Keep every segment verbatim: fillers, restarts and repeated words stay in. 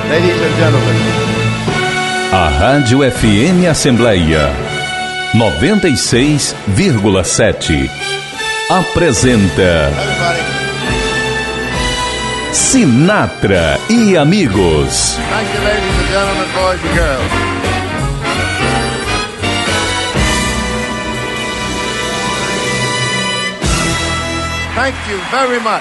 Ladies and gentlemen. A Rádio F M Assembleia noventa e seis vírgula sete apresenta Sinatra e Amigos. Thank you, ladies and gentlemen, boys and girls. Thank you very much.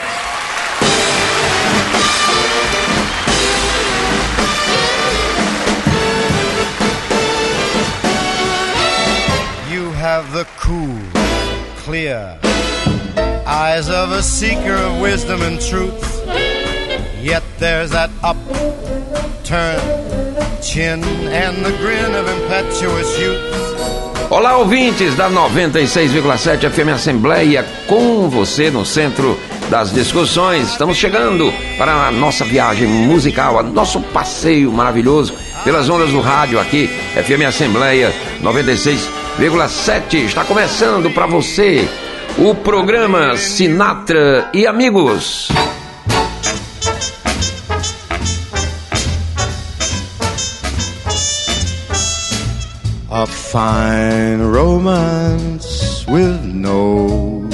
You have the cool, clear eyes of a seeker of wisdom and truth. Yet there's that upturned chin and the grin of impetuous youth. Olá, ouvintes da noventa e seis vírgula sete F M Assembleia, com você no centro das discussões. Estamos chegando para a nossa viagem musical, a nosso passeio maravilhoso pelas ondas do rádio aqui, F M Assembleia noventa e seis vírgula sete. Está começando para você o programa Sinatra e Amigos. A fine romance with no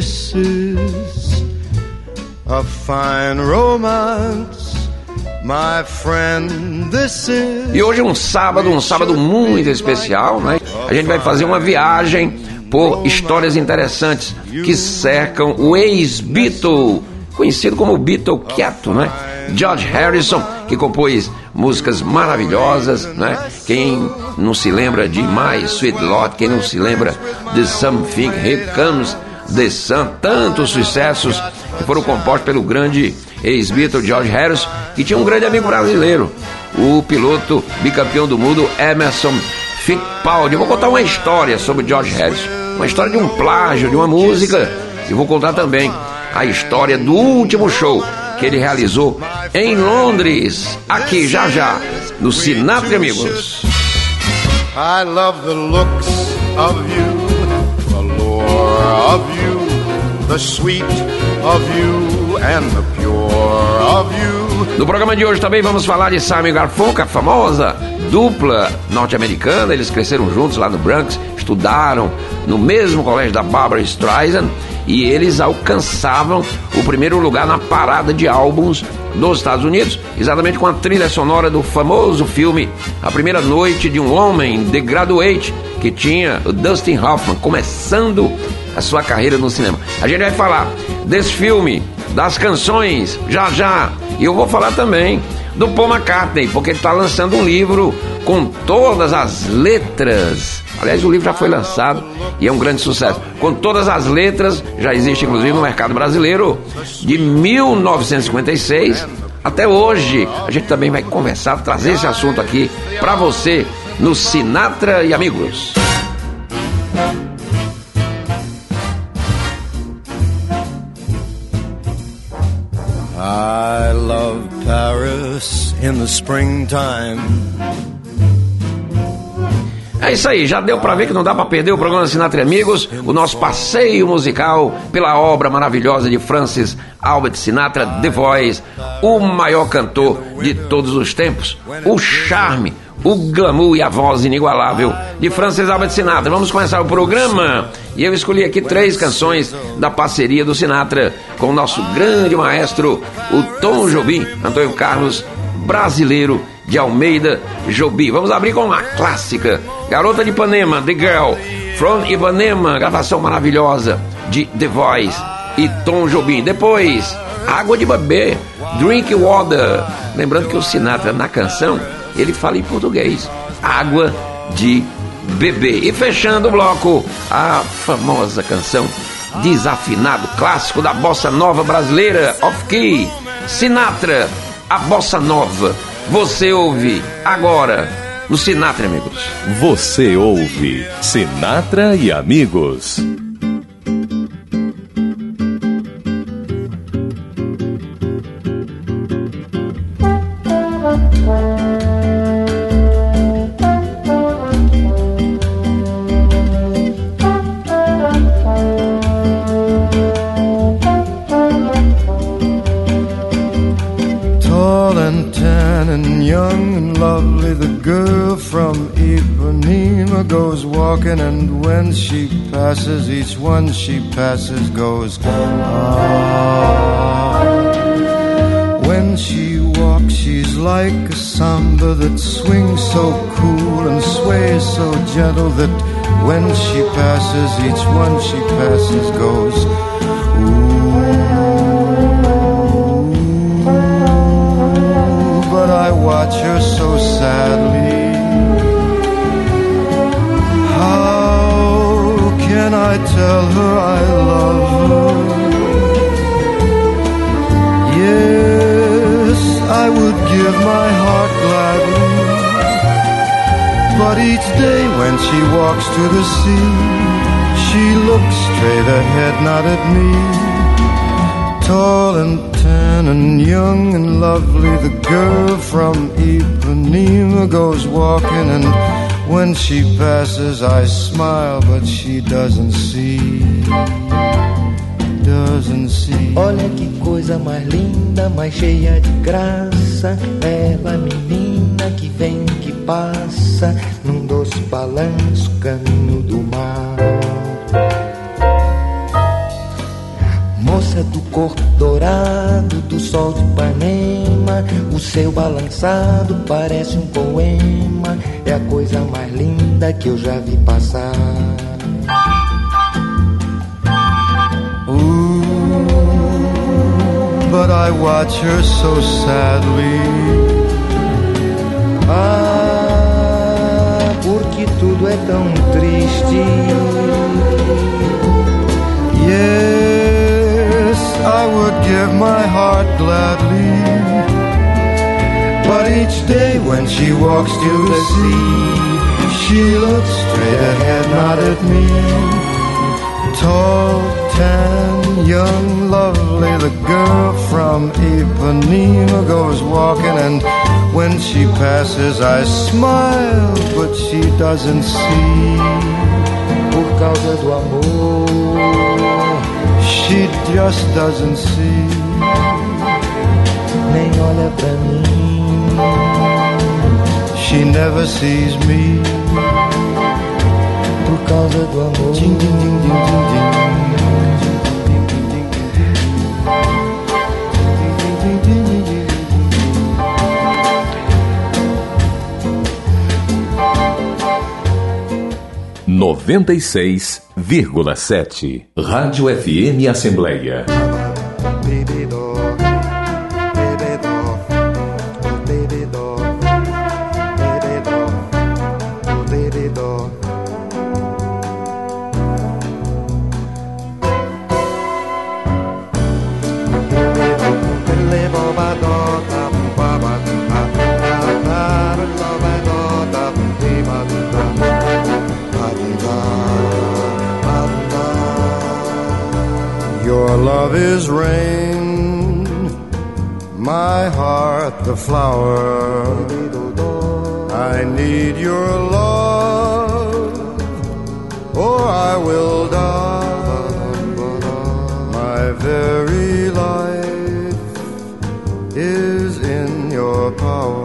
kisses. A fine romance, my friend, this is. E hoje é um sábado, um sábado muito especial, né? A gente vai fazer uma viagem por histórias interessantes que cercam o ex-Beatle, conhecido como Beatle quieto, né? George Harrison, que compôs músicas maravilhosas, né? Quem não se lembra de My Sweet Lord, quem não se lembra de Something, Here Comes the Sun, tantos sucessos que foram compostos pelo grande ex-Beatle George Harrison, que tinha um grande amigo brasileiro, o piloto bicampeão do mundo Emerson Fittipaldi. Eu vou contar uma história sobre George Harrison, uma história de um plágio de uma música, e vou contar também a história do último show que ele realizou em Londres, aqui já já, no Sinatra e Amigos. I love the looks of you, the lure of you, the sweet of you and the pure of you. No programa de hoje também vamos falar de Simon e Garfunkel, a famosa dupla norte-americana. Eles cresceram juntos lá no Bronx, estudaram no mesmo colégio da Barbra Streisand, e eles alcançavam o primeiro lugar na parada de álbuns nos Estados Unidos, exatamente com a trilha sonora do famoso filme A Primeira Noite de um Homem, The Graduate, que tinha o Dustin Hoffman começando a sua carreira no cinema. A gente vai falar desse filme, das canções, já já, e eu vou falar também do Paul McCartney, porque ele está lançando um livro com todas as letras. Aliás, o livro já foi lançado e é um grande sucesso. Com todas as letras, já existe inclusive no mercado brasileiro, de mil novecentos e cinquenta e seis até hoje. A gente também vai conversar, trazer esse assunto aqui para você no Sinatra e Amigos. I love Paris in the springtime. É isso aí, já deu pra ver que não dá pra perder o programa Sinatra e Amigos, o nosso passeio musical pela obra maravilhosa de Francis Albert Sinatra, The Voice, o maior cantor de todos os tempos, o charme, o glamour e a voz inigualável de Francis Albert Sinatra. Vamos começar o programa e eu escolhi aqui três canções da parceria do Sinatra com o nosso grande maestro, o Tom Jobim, Antônio Carlos Brasileiro de Almeida Jobim. Vamos abrir com uma clássica, Garota de Ipanema, The Girl from Ipanema, gravação maravilhosa de The Voice e Tom Jobim. Depois, Água de Beber, Drink Water. Lembrando que o Sinatra, na canção, ele fala em português, Água de Beber. E fechando o bloco, a famosa canção Desafinado, clássico da bossa nova brasileira, Off Key, Sinatra, a bossa nova. Você ouve agora no Sinatra e Amigos. Você ouve Sinatra e Amigos. Talk Tall and tan and young and lovely, the girl from Ipanema goes walking, and when she passes, each one she passes goes, ah. When she walks, she's like a samba that swings so cool and sways so gentle that when she passes, each one she passes goes, but I watch her so sadly. How can I tell her I love her? Yes, I would give my heart gladly, but each day when she walks to the sea, she looks straight ahead, not at me. Tall and tan and young and lovely, the girl from Ipanema goes walking, and when she passes I smile, but she doesn't see, doesn't see. Olha que coisa mais linda, mais cheia de graça, ela menina que vem, que passa, num doce balanço, caminho do mar. Moça do corpo dourado, do sol de Ipanema, o seu balançado parece um poema, é a coisa mais linda que eu já vi passar. Ooh, but I watch her so sadly. Ah, porque tudo é tão triste. Yes, I would give my heart gladly, but each day when she walks to the sea, she looks straight ahead, not at me. Tall, tan, young, lovely, the girl from Ipanema goes walking, and when she passes I smile, but she doesn't see. Por causa do amor, she just doesn't see. nem olha pra mim. She never sees me. Por causa do amor, Ding, ding, ding, ding, ding, noventa e seis vírgula sete Rádio F M Assembleia. Your love is rain, my heart the flower. I need your love, or I will die. My very life is in your power.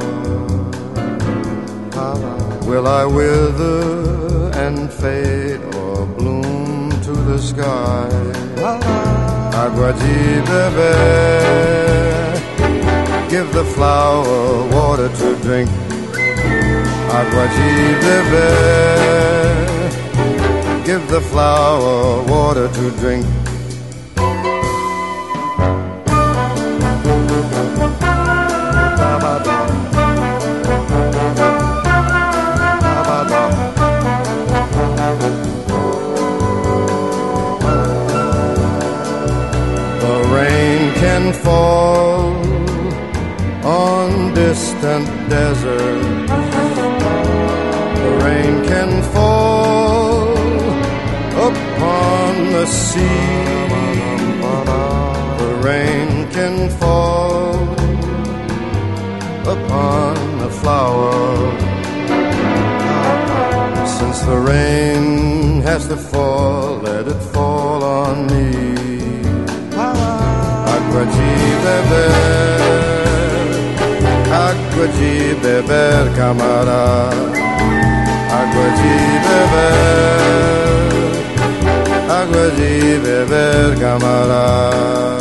Will I wither and fade or bloom to the sky? Agua de beber, give the flower water to drink. Agua de beber, give the flower water to drink. Can fall on distant deserts. The rain can fall upon the sea. The rain can fall upon the flower. Since the rain has to fall, let it fall on me. Agua de beber, água de beber, camarada, água de beber, água de beber, camarada.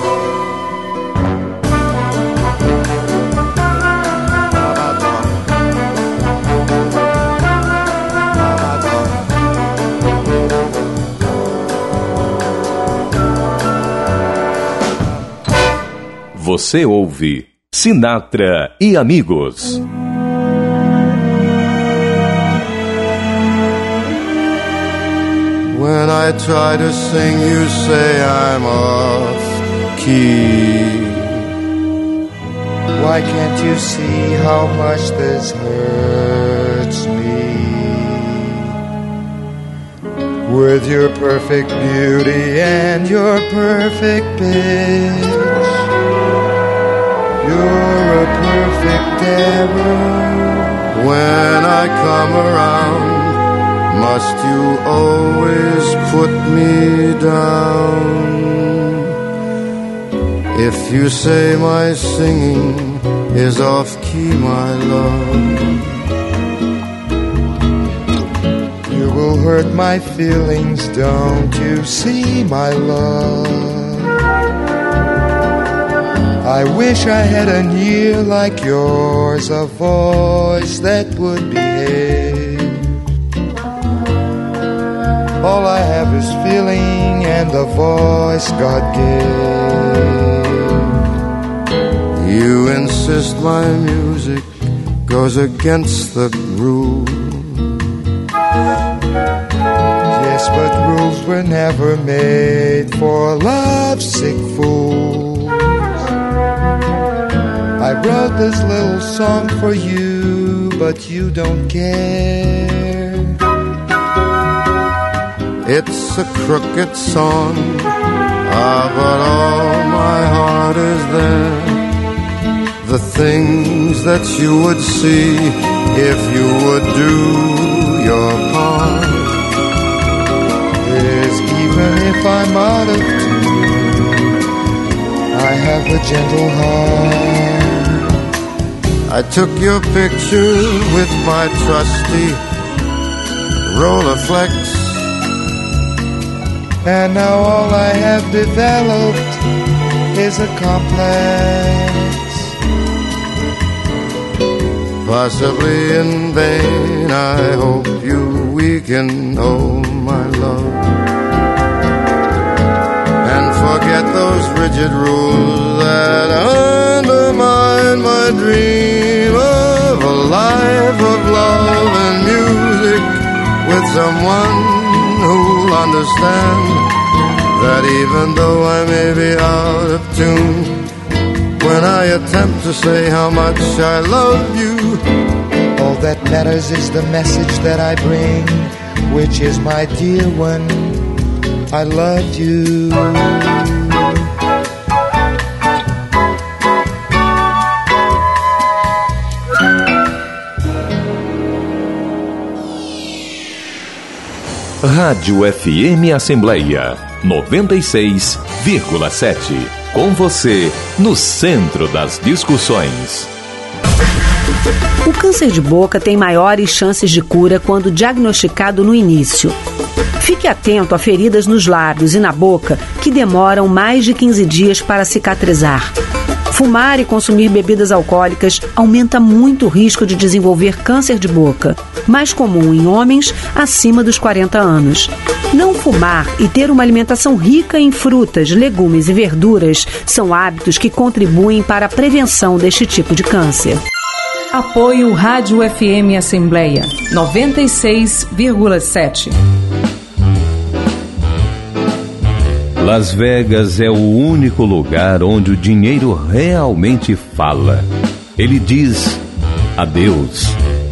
Você ouve Sinatra e Amigos. When I try to sing, you say I'm off key. Why can't you see how much this hurts me? With your perfect beauty and your perfect pitch, you're a perfect error. When I come around, must you always put me down? If you say my singing is off key, my love, you will hurt my feelings, don't you see, my love? I wish I had an ear like yours, a voice that would behave. All I have is feeling and the voice God gave. You insist my music goes against the rules. Yes, but rules were never made for lovesick fools. I wrote this little song for you, but you don't care. It's a crooked song, ah, but all my heart is there. The things that you would see if you would do your part is even if I'm out of tune, I have a gentle heart. I took your picture with my trusty Rolleiflex, and now all I have developed is a complex. Possibly in vain, I hope you weaken, oh my love, and forget those rigid rules that undermine my dream of a life of love and music with someone who'll understand that even though I may be out of tune, when I attempt to say how much I love you, all that matters is the message that I bring, which is, my dear one, I love you. Rádio F M Assembleia noventa e seis vírgula sete. Com você, no centro das discussões. O câncer de boca tem maiores chances de cura quando diagnosticado no início. Fique atento a feridas nos lábios e na boca que demoram mais de quinze dias para cicatrizar. Fumar e consumir bebidas alcoólicas aumenta muito o risco de desenvolver câncer de boca, mais comum em homens acima dos quarenta anos. Não fumar e ter uma alimentação rica em frutas, legumes e verduras são hábitos que contribuem para a prevenção deste tipo de câncer. Apoio Rádio F M Assembleia noventa e seis vírgula sete. Las Vegas é o único lugar onde o dinheiro realmente fala. Ele diz adeus.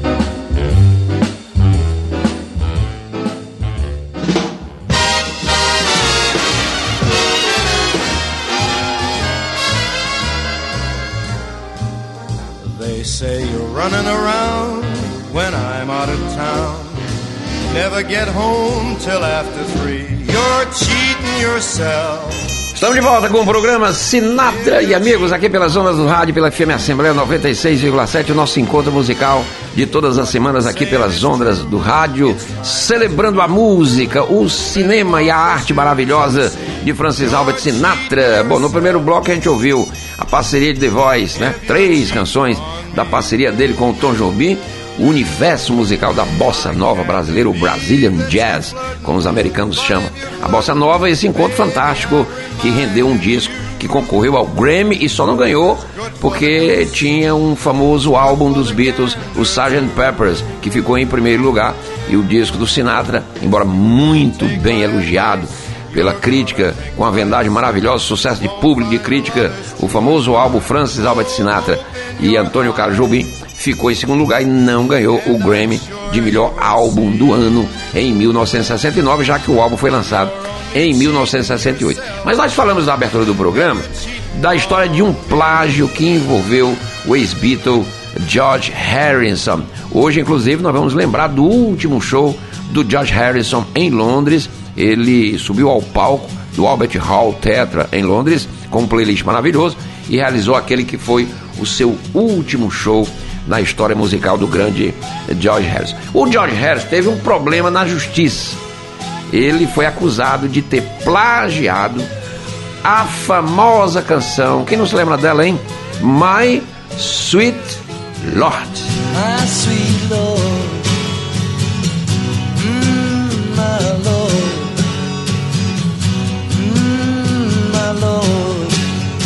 They say you're running around when I'm out of town. Never get home till after three. You're cheating yourself Estamos de volta com o programa Sinatra e Amigos, aqui pelas ondas do rádio, pela F M Assembleia noventa e seis vírgula sete, o nosso encontro musical de todas as semanas aqui pelas ondas do rádio, celebrando a música, o cinema e a arte maravilhosa de Francis Albert Sinatra. Bom, no primeiro bloco a gente ouviu a parceria de The Voice, né? Três canções da parceria dele com o Tom Jobim, o universo musical da bossa nova brasileira, o Brazilian Jazz, como os americanos chamam. A bossa nova, esse encontro fantástico que rendeu um disco que concorreu ao Grammy e só não ganhou porque tinha um famoso álbum dos Beatles, o sergeant Pepper's, que ficou em primeiro lugar, e o disco do Sinatra, embora muito bem elogiado pela crítica, com a vendagem maravilhosa, sucesso de público, de crítica, o famoso álbum Francis Albert Sinatra e Antônio Carlos Jobim, ficou em segundo lugar e não ganhou o Grammy de melhor álbum do ano em mil novecentos e sessenta e nove, já que o álbum foi lançado em mil novecentos e sessenta e oito. Mas nós falamos na abertura do programa da história de um plágio que envolveu o ex-Beatle George Harrison. Hoje, inclusive, nós vamos lembrar do último show do George Harrison em Londres. Ele subiu ao palco do Albert Hall Theatre em Londres com um playlist maravilhoso e realizou aquele que foi o seu último show na história musical do grande George Harrison. O George Harrison teve um problema na justiça. Ele foi acusado de ter plagiado a famosa canção, quem não se lembra dela, hein? My Sweet Lord. My sweet Lord, mm, my Lord, mm, my Lord,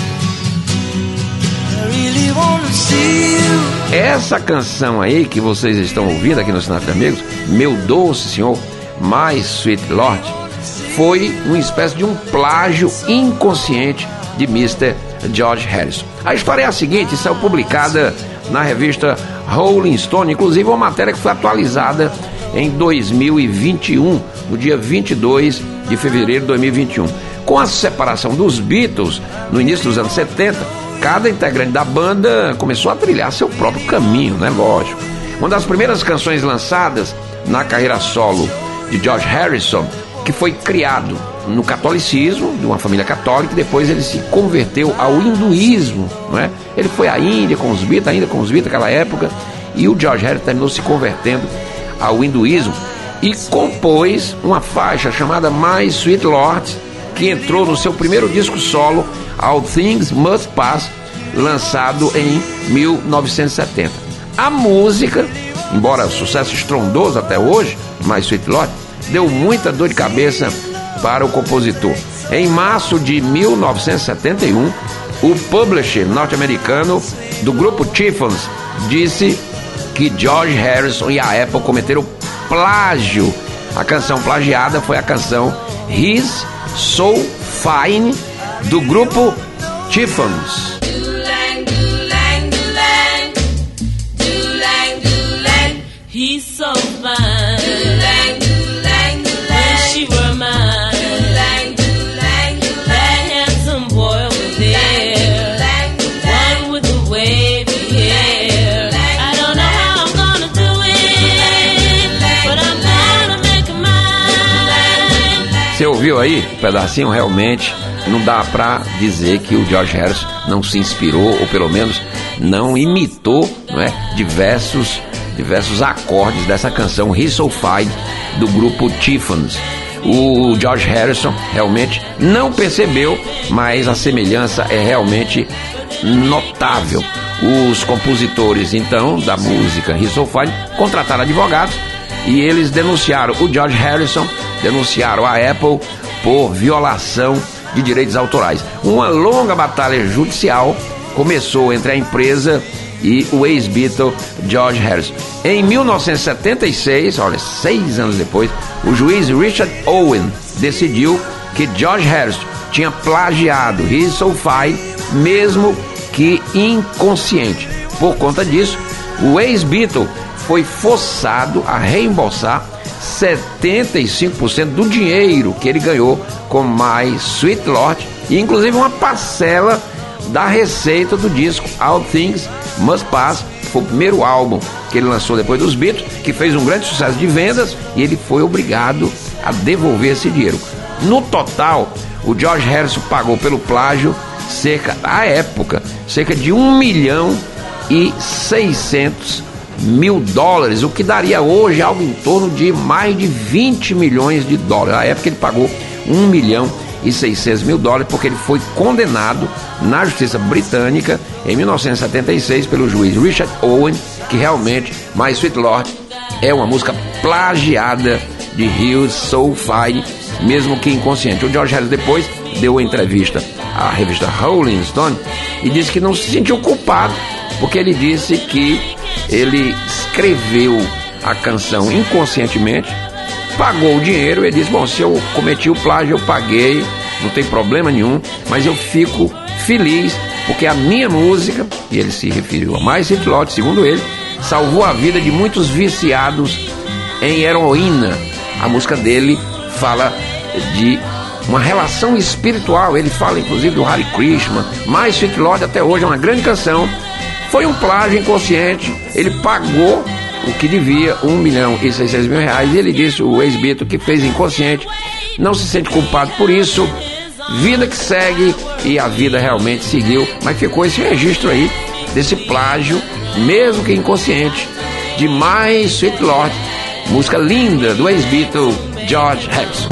I really want to see you. Essa canção aí que vocês estão ouvindo aqui no Sinatra Amigos, Meu Doce Senhor, My Sweet Lord, foi uma espécie de um plágio inconsciente de mister George Harrison. A história é a seguinte, saiu publicada na revista Rolling Stone, inclusive uma matéria que foi atualizada em dois mil e vinte e um, no dia vinte e dois de fevereiro de dois mil e vinte e um. Com a separação dos Beatles, no início dos anos setenta, cada integrante da banda começou a trilhar seu próprio caminho, né? Lógico. Uma das primeiras canções lançadas na carreira solo de George Harrison, que foi criado no catolicismo, de uma família católica, e depois ele se converteu ao hinduísmo, não é? Ele foi à Índia com os Beatles, ainda com os Beatles naquela época, e o George Harrison terminou se convertendo ao hinduísmo e compôs uma faixa chamada My Sweet Lord, que entrou no seu primeiro disco solo, All Things Must Pass, lançado em mil novecentos e setenta. A música, embora sucesso estrondoso até hoje, My Sweet Lord, deu muita dor de cabeça para o compositor. Em março de mil novecentos e setenta e um, o publisher norte-americano do grupo Tiffany's disse que George Harrison e a Apple cometeram plágio. A canção plagiada foi a canção He's So Fine, do grupo Tiffany's. He's so fine. Do-lang, do-lang, do-lang. Wish you were mine. Do-lang, do-lang, do-lang. That handsome boy over there. Do-lang, do-lang. One with the wavy hair. I don't know how I'm gonna do it, but I'm gonna make it mine. Você ouviu aí um pedacinho? Realmente não dá pra dizer que o George Harrison não se inspirou, ou pelo menos não imitou, não é, diversos diversos acordes dessa canção He's So Fine, do grupo Tiffany's. O George Harrison realmente não percebeu, mas a semelhança é realmente notável. Os compositores, então, da música He's So Fine contrataram advogados e eles denunciaram o George Harrison, denunciaram a Apple por violação de direitos autorais. Uma longa batalha judicial começou entre a empresa e o ex-Beatle George Harrison. Em mil novecentos e setenta e seis, olha, seis anos depois, o juiz Richard Owen decidiu que George Harrison tinha plagiado He's So Fine, mesmo que inconsciente. Por conta disso, o ex-Beatle foi forçado a reembolsar setenta e cinco por cento do dinheiro que ele ganhou com My Sweet Lord, e inclusive uma parcela da receita do disco All Things Must Pass. Foi o primeiro álbum que ele lançou depois dos Beatles, que fez um grande sucesso de vendas, e ele foi obrigado a devolver esse dinheiro. No total, o George Harrison pagou pelo plágio cerca, à época, cerca de um milhão e seiscentos mil dólares, o que daria hoje algo em torno de mais de vinte milhões de dólares. Na época ele pagou um milhão e seiscentos mil dólares, porque ele foi condenado na justiça britânica em mil novecentos e setenta e seis pelo juiz Richard Owen, que realmente My Sweet Lord é uma música plagiada de He's So Fine, mesmo que inconsciente. O George Harrison depois deu uma entrevista à revista Rolling Stone e disse que não se sentiu culpado, porque ele disse que ele escreveu a canção inconscientemente, pagou o dinheiro. Ele disse: bom, se eu cometi o plágio, eu paguei, não tem problema nenhum, mas eu fico feliz porque a minha música, e ele se referiu a My Sweet Lord, segundo ele, salvou a vida de muitos viciados em heroína. A música dele fala de uma relação espiritual, ele fala inclusive do Hare Krishna. My Sweet Lord até hoje é uma grande canção. Foi um plágio inconsciente, ele pagou o que devia, um milhão e seiscentos mil reais, e ele disse, o ex-Beatle, que fez inconsciente, não se sente culpado por isso, vida que segue, e a vida realmente seguiu, mas ficou esse registro aí, desse plágio, mesmo que inconsciente, de My Sweet Lord, música linda do ex-Beatle George Harrison.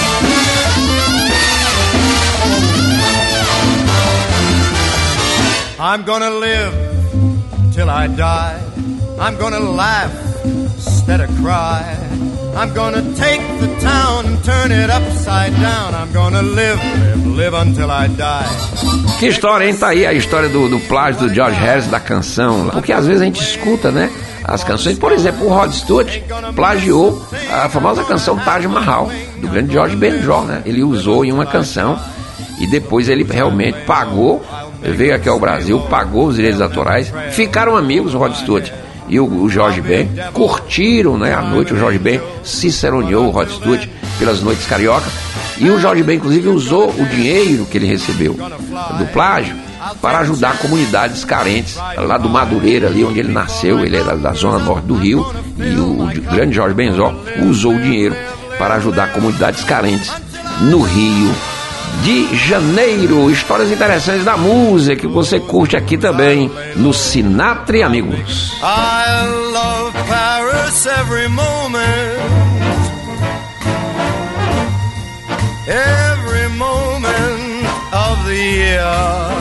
I'm gonna live till I die. I'm gonna laugh instead of cry. I'm gonna take the town and turn it upside down. I'm gonna live, live, live until I die. Que história, hein? Tá aí a história do, do plágio do George Harrison, da canção. Porque às vezes a gente escuta, né, as canções. Por exemplo, o Rod Stewart plagiou a famosa canção Taj Mahal, do grande George Benjol, né? Ele usou em uma canção e depois ele realmente pagou, veio aqui ao Brasil, pagou os direitos autorais, ficaram amigos, o Rod Stewart e o, o Jorge Ben, curtiram, né, a noite. O Jorge Ben ciceroneou o Rod Stewart pelas noites carioca, e o Jorge Ben inclusive usou o dinheiro que ele recebeu do plágio para ajudar comunidades carentes lá do Madureira, ali onde ele nasceu. Ele era da zona norte do Rio, e o, o grande Jorge Benjol usou o dinheiro para ajudar comunidades carentes no Rio de Janeiro. Histórias interessantes da música que você curte aqui também no Sinatra e Amigos. I love Paris every moment, every moment of the year.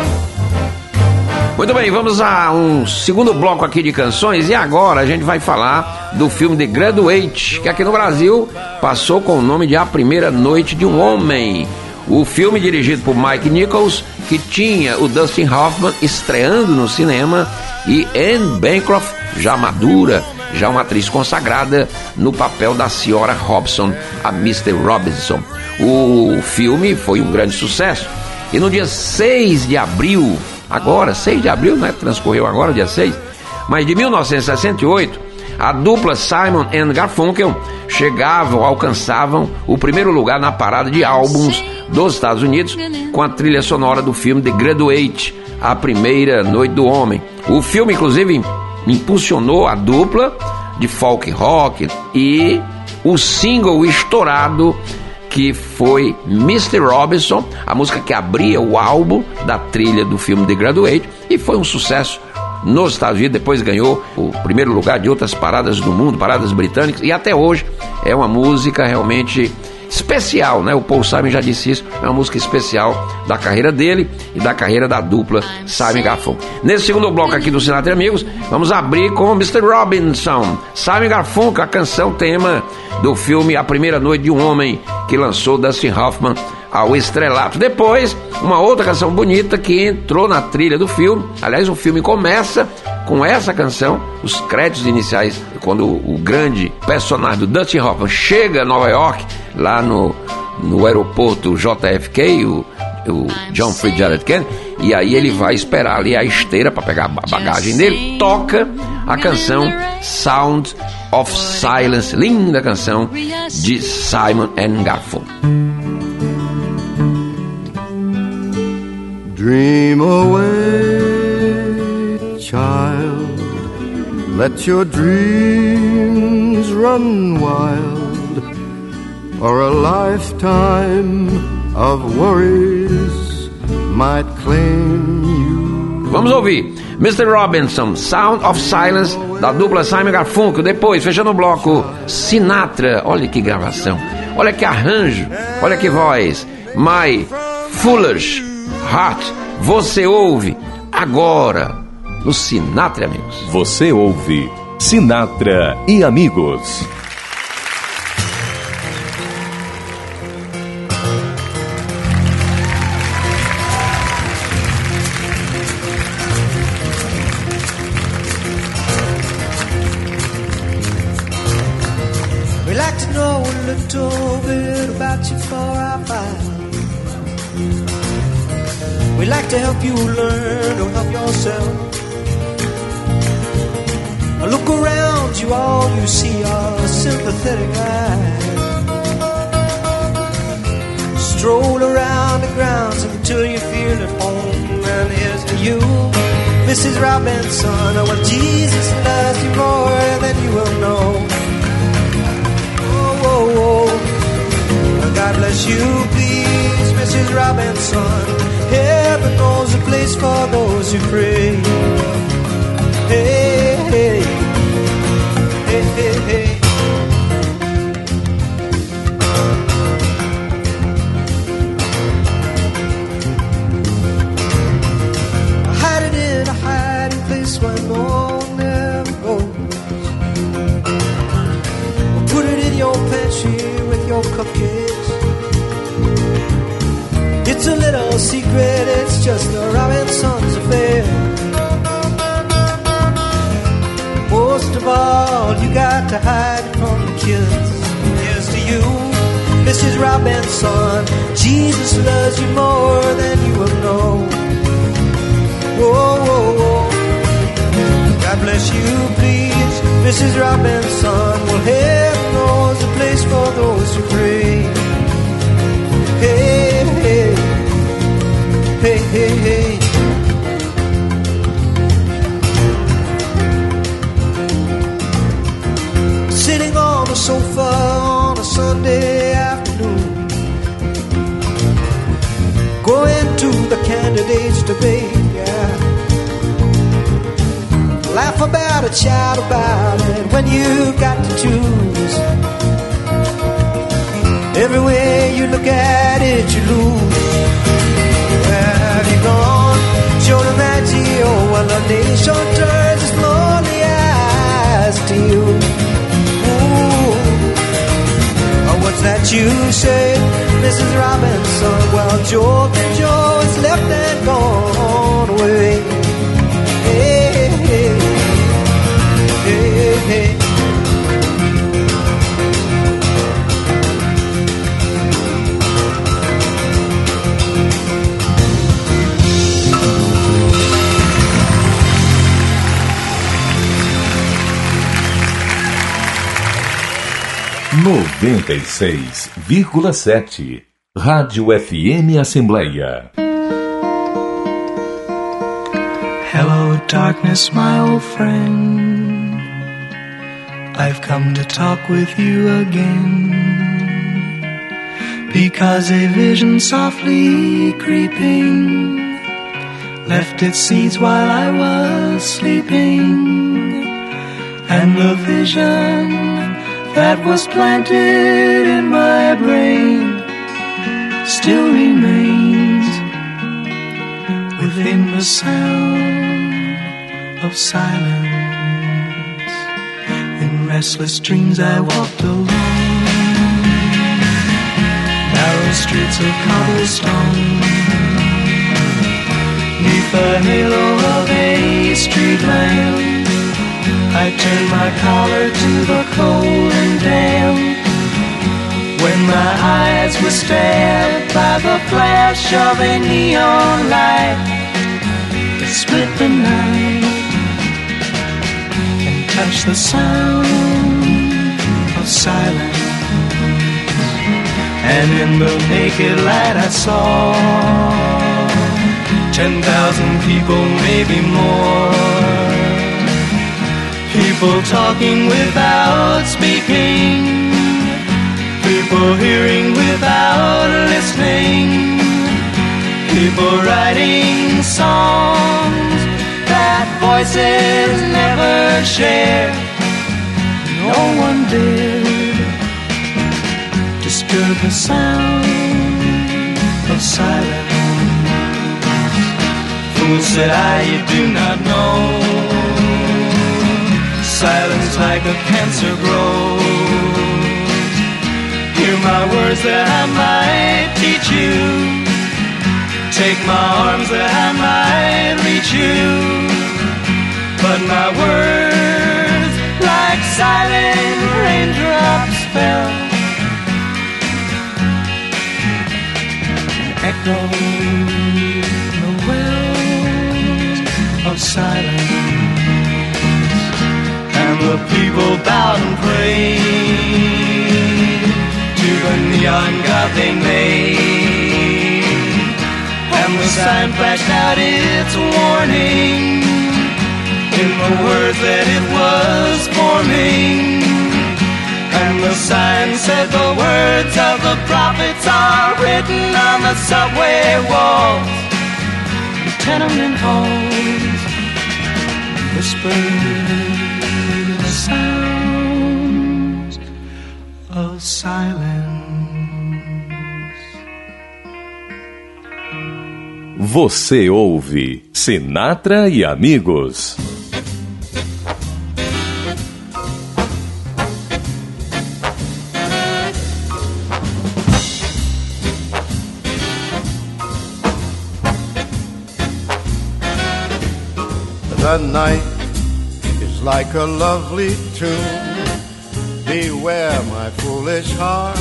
Muito bem, vamos a um segundo bloco aqui de canções, e agora a gente vai falar do filme The Graduate, que aqui no Brasil passou com o nome de A Primeira Noite de um Homem. O filme, dirigido por Mike Nichols, que tinha o Dustin Hoffman estreando no cinema e Anne Bancroft, já madura, já uma atriz consagrada, no papel da senhora Robson, a mister Robinson. O filme foi um grande sucesso, e no dia seis de abril, agora, seis de abril, né? Transcorreu agora, dia seis, mas de mil novecentos e sessenta e oito, a dupla Simon and Garfunkel chegavam, alcançavam o primeiro lugar na parada de álbuns dos Estados Unidos com a trilha sonora do filme The Graduate, A Primeira Noite do Homem. O filme, inclusive, impulsionou a dupla de folk rock, e o single estourado que foi mister Robinson, a música que abria o álbum da trilha do filme The Graduate, e foi um sucesso nos Estados Unidos. Depois ganhou o primeiro lugar de outras paradas do mundo, paradas britânicas, e até hoje é uma música realmente especial, né? O Paul Simon já disse isso, é uma música especial da carreira dele e da carreira da dupla Simon e Garfunkel. Nesse segundo bloco aqui do Sinatra e Amigos, vamos abrir com mister Robinson, Simon e Garfunkel, a canção tema do filme A Primeira Noite de um Homem, que lançou Dustin Hoffman ao estrelato. Depois, uma outra canção bonita que entrou na trilha do filme. Aliás, o filme começa com essa canção, os créditos iniciais, quando o grande personagem do Dustin Hoffman chega a Nova York, lá no, no aeroporto J F K, o, o John Fitzgerald Kennedy, e aí ele vai esperar ali a esteira para pegar a bagagem dele, toca a canção Sound of Silence, linda canção de Simon and Garfunkel. Dream away, child, let your dreams run wild, or a lifetime of worries might claim you. Vamos ouvir mister Robinson, Sound of Silence, da dupla Simon Garfunkel. Depois, fechando o bloco, Sinatra. Olha que gravação, olha que arranjo, olha que voz. My Foolish Heart. Você ouve agora no Sinatra e Amigos. Você ouve Sinatra e Amigos. We like to know a little bit about you for our file. We like to help you learn or help yourself. I look around you, all you see are sympathetic eyes. Stroll around the grounds until you feel at home. And here's to you, Missus Robinson. Well, Jesus loves you more than you will know. Oh, oh, oh. God bless you, please, Missus Robinson. Heaven knows a place for those who pray. Hey, hey, hey, hey, hey. Hide it in a hiding place where no one ever goes. Put it in your pantry with your cupcakes. It's a little secret, it's just a Robinson's affair. Most of all, you got to hide it from the kids. Here's to you, Missus Robinson. Jesus loves you more than you will know. Whoa, whoa, whoa. God bless you, please, Missus Robinson. Well, heaven knows a place for those who pray. Hey, hey, hey, hey, hey. Sitting on the sofa on a Sunday afternoon, going to the candidates' debate, yeah. Laugh about it, shout about it when you got to choose. Everywhere you look at it, you lose. Where have you gone? Show them that you, well, the nation turns its lonely eyes to you. Ooh. Oh, what's that you say, Missus Robinson? Well, Joe and Joe is left and gone away. Hey, hey, hey, hey, hey. noventa e seis vírgula sete Rádio F M Assembleia. Hello, darkness, my old friend. I've come to talk with you again, because a vision softly creeping left its seeds while I was sleeping, and the vision that was planted in my brain still remains within the sound of silence. In restless dreams I walked alone, narrow streets of cobblestone, neath the halo of a street lamp. I turned my collar to the cold and damp, when my eyes were stabbed by the flash of a neon light that split the night and touched the sound of silence. And in the naked light I saw ten thousand people, maybe more, people talking without speaking, people people hearing without listening, people writing songs that voices never share. No one did disturb the sound of silence. Fool, said I, you do not know. Silence like a cancer grows. Hear my words that I might teach you. Take my arms that I might reach you. But my words, like silent raindrops, fell and echoed the wells of silence. And the people bowed and prayed to the neon god they made. And the sign flashed out its warning in the words that it was forming. And the sign said the words of the prophets are written on the subway walls, the tenement halls, whispered the sounds of silence. Você ouve Sinatra e Amigos. The night is like a lovely tune. Beware, my foolish heart.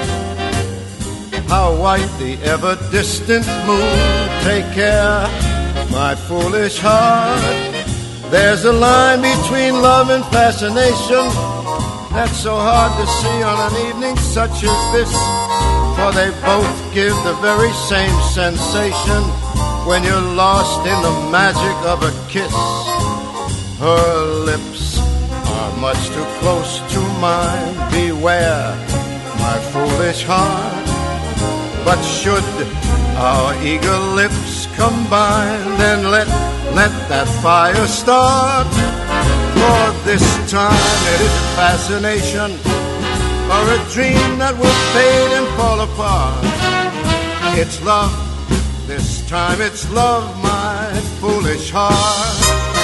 How white the ever-distant moon. Take care, my foolish heart. There's a line between love and fascination that's so hard to see on an evening such as this. For they both give the very same sensation when you're lost in the magic of a kiss. Her lips are much too close to mine. Beware, my foolish heart. But should our eager lips combine, then let, let that fire start. For this time it isn't fascination or a dream that will fade and fall apart. It's love, this time it's love, my foolish heart.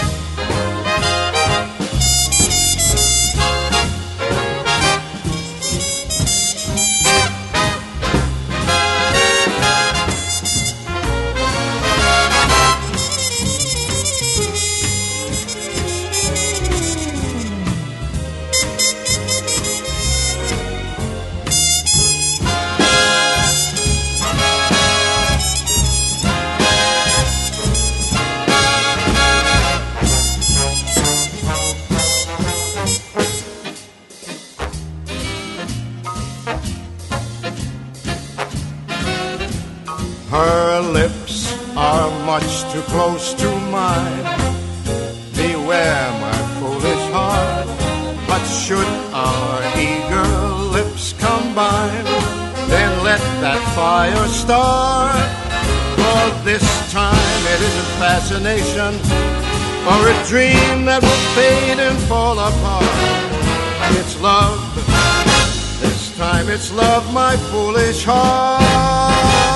Her lips are much too close to mine. Beware, my foolish heart. But should our eager lips combine, then let that fire start. For this time it isn't fascination or a dream that will fade and fall apart. It's love, this time it's love, my foolish heart.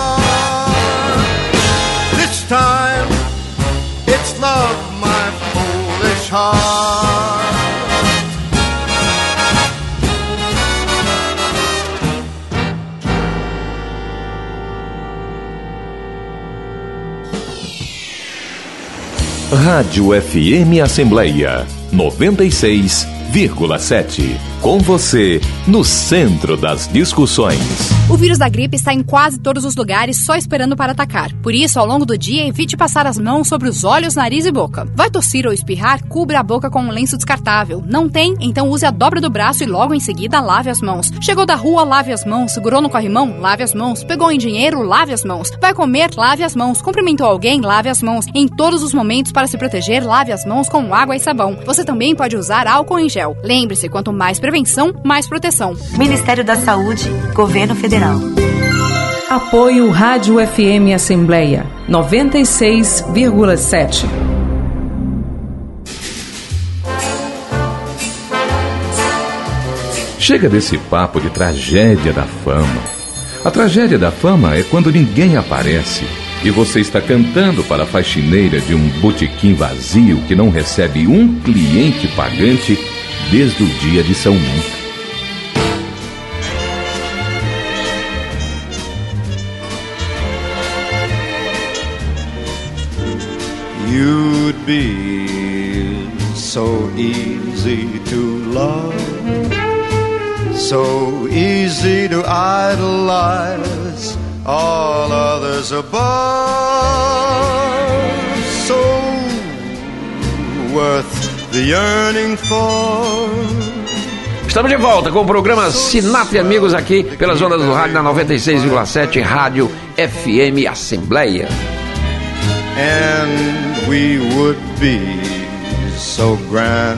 This time it's love, my foolish heart. Rádio F M Assembleia noventa e seis vírgula sete. Com você, no centro das discussões. O vírus da gripe está em quase todos os lugares, só esperando para atacar. Por isso, ao longo do dia, evite passar as mãos sobre os olhos, nariz e boca. Vai tossir ou espirrar? Cubra a boca com um lenço descartável. Não tem? Então use a dobra do braço e logo em seguida lave as mãos. Chegou da rua, lave as mãos. Segurou no corrimão? Lave as mãos. Pegou em dinheiro? Lave as mãos. Vai comer? Lave as mãos. Cumprimentou alguém? Lave as mãos. Em todos os momentos, para se proteger, lave as mãos com água e sabão. Você também pode usar álcool em gel. gel. Lembre-se, quanto mais prevenção, mais proteção. Ministério da Saúde, Governo Federal. Apoio Rádio F M Assembleia noventa e seis vírgula sete. Chega desse papo de tragédia da fama. A tragédia da fama é quando ninguém aparece e você está cantando para a faxineira de um botequim vazio que não recebe um cliente pagante desde o dia de São Nunca. You'd be so easy to love, so easy to idolize, all others above, so worth the yearning for. Estamos de volta com o programa Sinatra e Amigos aqui pelas ondas do rádio na noventa e seis vírgula sete, Rádio F M Assembleia. And we would be so grand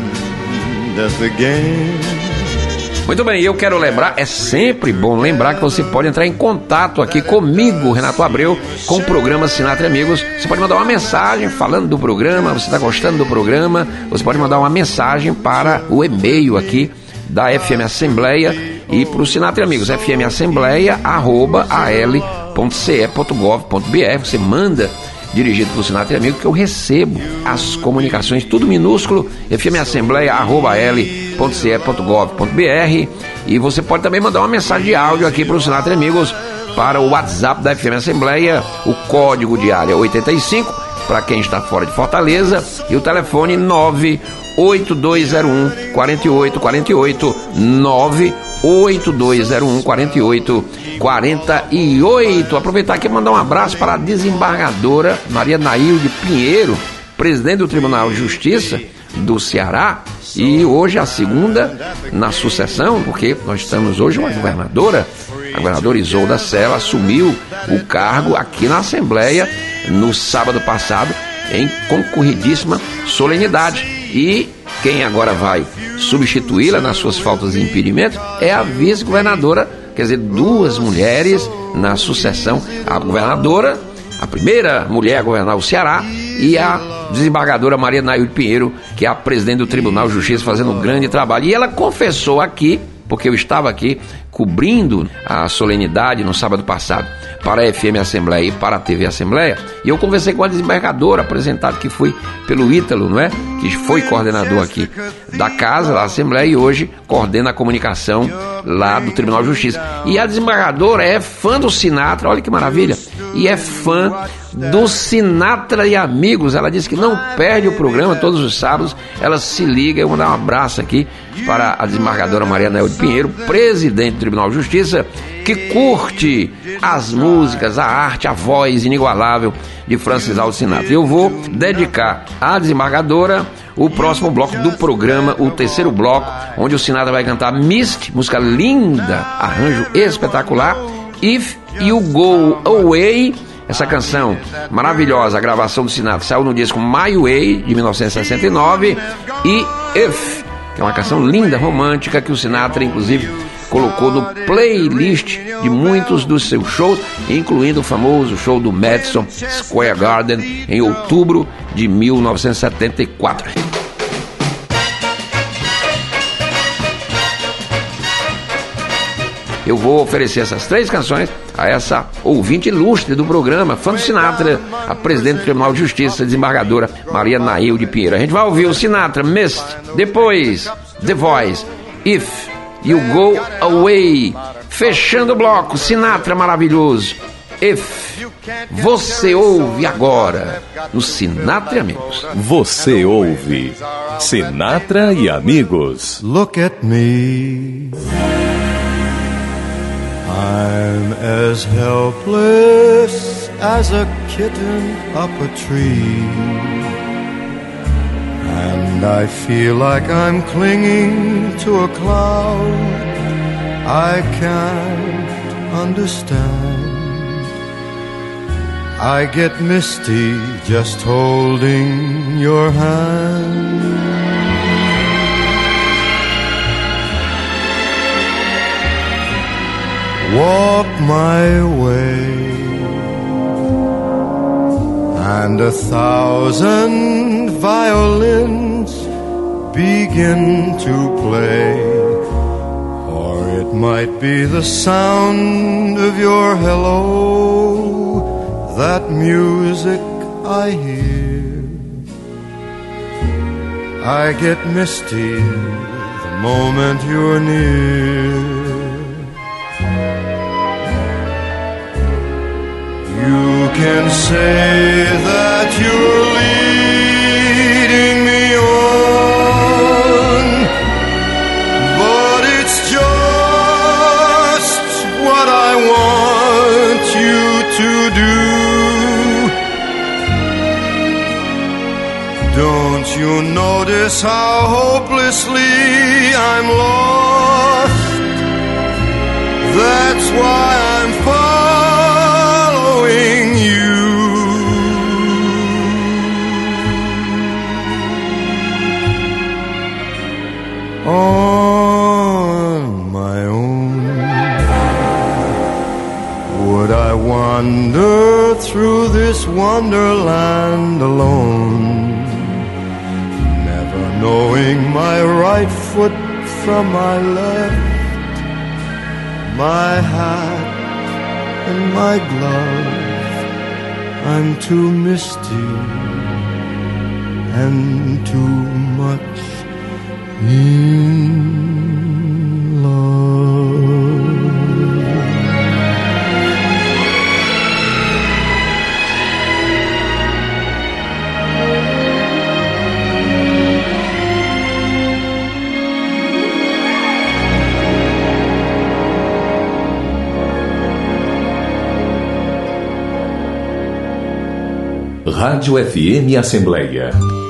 at the game. Muito bem, eu quero lembrar, é sempre bom lembrar que você pode entrar em contato aqui comigo, Renato Abreu, com o programa Sinatra e Amigos. Você pode mandar uma mensagem falando do programa, você está gostando do programa, você pode mandar uma mensagem para o e-mail aqui da F M Assembleia e para o Sinatra e Amigos, fmassembleia arroba a l ponto c e ponto gov ponto b r. Você manda dirigido para o Sinatra e Amigos, que eu recebo as comunicações, tudo minúsculo, fmassembleia arroba a l ponto c e ponto gov ponto b r. E você pode também mandar uma mensagem de áudio aqui para o Sinatra e Amigos para o WhatsApp da F M Assembleia, o código de área oitenta e cinco, para quem está fora de Fortaleza, e o telefone nove oito dois zero um quatro oito quatro oito, nove oito dois zero um quatro oito quatro oito. Aproveitar aqui e mandar um abraço para a desembargadora Maria Nailde Pinheiro, presidente do Tribunal de Justiça do Ceará, e hoje a segunda na sucessão, porque nós estamos hoje uma governadora, a governadora Isolda Sela assumiu o cargo aqui na Assembleia no sábado passado em concorridíssima solenidade, e quem agora vai substituí-la nas suas faltas de impedimento é a vice-governadora, quer dizer, duas mulheres na sucessão, a governadora, a primeira mulher a governar o Ceará, e a desembargadora Maria Nailde Pinheiro, que é a presidente do Tribunal de Justiça, fazendo um grande trabalho. E ela confessou aqui, porque eu estava aqui cobrindo a solenidade no sábado passado para a F M Assembleia e para a T V Assembleia, e eu conversei com a desembargadora, apresentado que foi pelo Ítalo, não é? Que foi coordenador aqui da casa, da Assembleia, e hoje coordena a comunicação lá do Tribunal de Justiça. E a desembargadora é fã do Sinatra, olha que maravilha, e é fã do Sinatra e Amigos. Ela disse que não perde o programa todos os sábados, ela se liga. Eu vou dar um abraço aqui para a desembargadora Maria Nailde Pinheiro, presidente do Tribunal de Justiça, que curte as músicas, a arte, a voz inigualável de Francis Alves Sinatra. Eu vou dedicar à desembargadora o próximo bloco do programa, o terceiro bloco, onde o Sinatra vai cantar Mist, música linda, arranjo espetacular, If You Go Away. Essa canção maravilhosa, a gravação do Sinatra, saiu no disco My Way, de mil novecentos e sessenta e nove, e If, que é uma canção linda, romântica, que o Sinatra, inclusive, colocou no playlist de muitos dos seus shows, incluindo o famoso show do Madison Square Garden, em outubro de mil novecentos e setenta e quatro. Eu vou oferecer essas três canções a essa ouvinte ilustre do programa, fã do Sinatra, a presidente do Tribunal de Justiça, a desembargadora Maria Nailde Pinheiro. A gente vai ouvir o Sinatra, Mist, depois The Voice, If You Go Away, fechando o bloco, Sinatra maravilhoso, If. Você ouve agora no Sinatra e Amigos. Você ouve Sinatra e Amigos. Look at me, I'm as helpless as a kitten up a tree, and I feel like I'm clinging to a cloud I can't understand. I get misty just holding your hand. my way, and a thousand violins begin to play, or it might be the sound of your hello, that music I hear. I get misty the moment you're near. You can say that you're leading me on, but it's just what I want you to do. Don't you notice how hopelessly I'm lost? That's why I'm following you. On my own, would I wander through this wonderland alone, knowing my right foot from my left, my hat and my glove? I'm too misty and too much in love. Rádio F M Assembleia.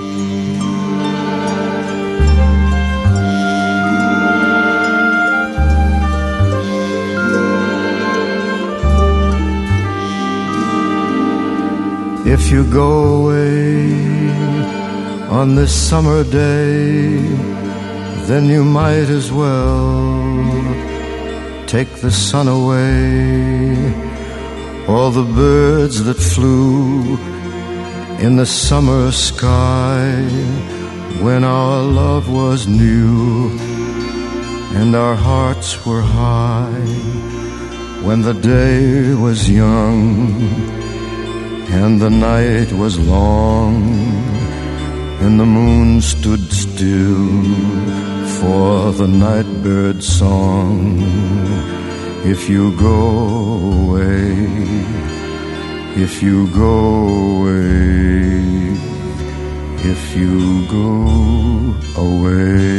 If you go away on this summer day, then you might as well take the sun away. All the birds that flew in the summer sky when our love was new and our hearts were high, when the day was young and the night was long and the moon stood still for the night bird's song. If you go away, if you go away, if you go away,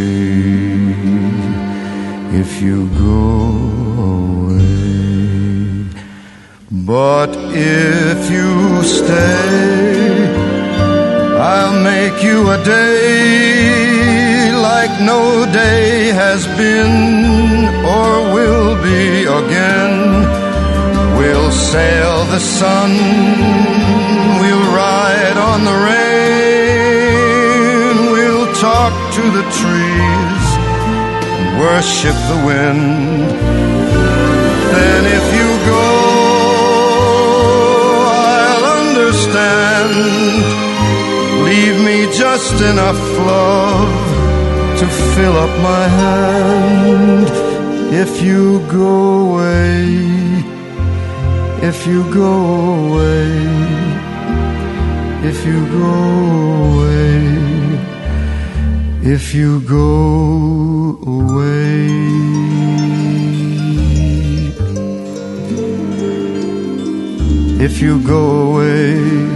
if you go away. But if you stay, I'll make you a day like no day has been or will be again. We'll sail the sun, we'll ride on the rain, we'll talk to the trees and worship the wind. Then if you go, I'll understand. Leave me just enough love to fill up my hand. If you go away, if you go away, if you go away, if you go away. If you go away,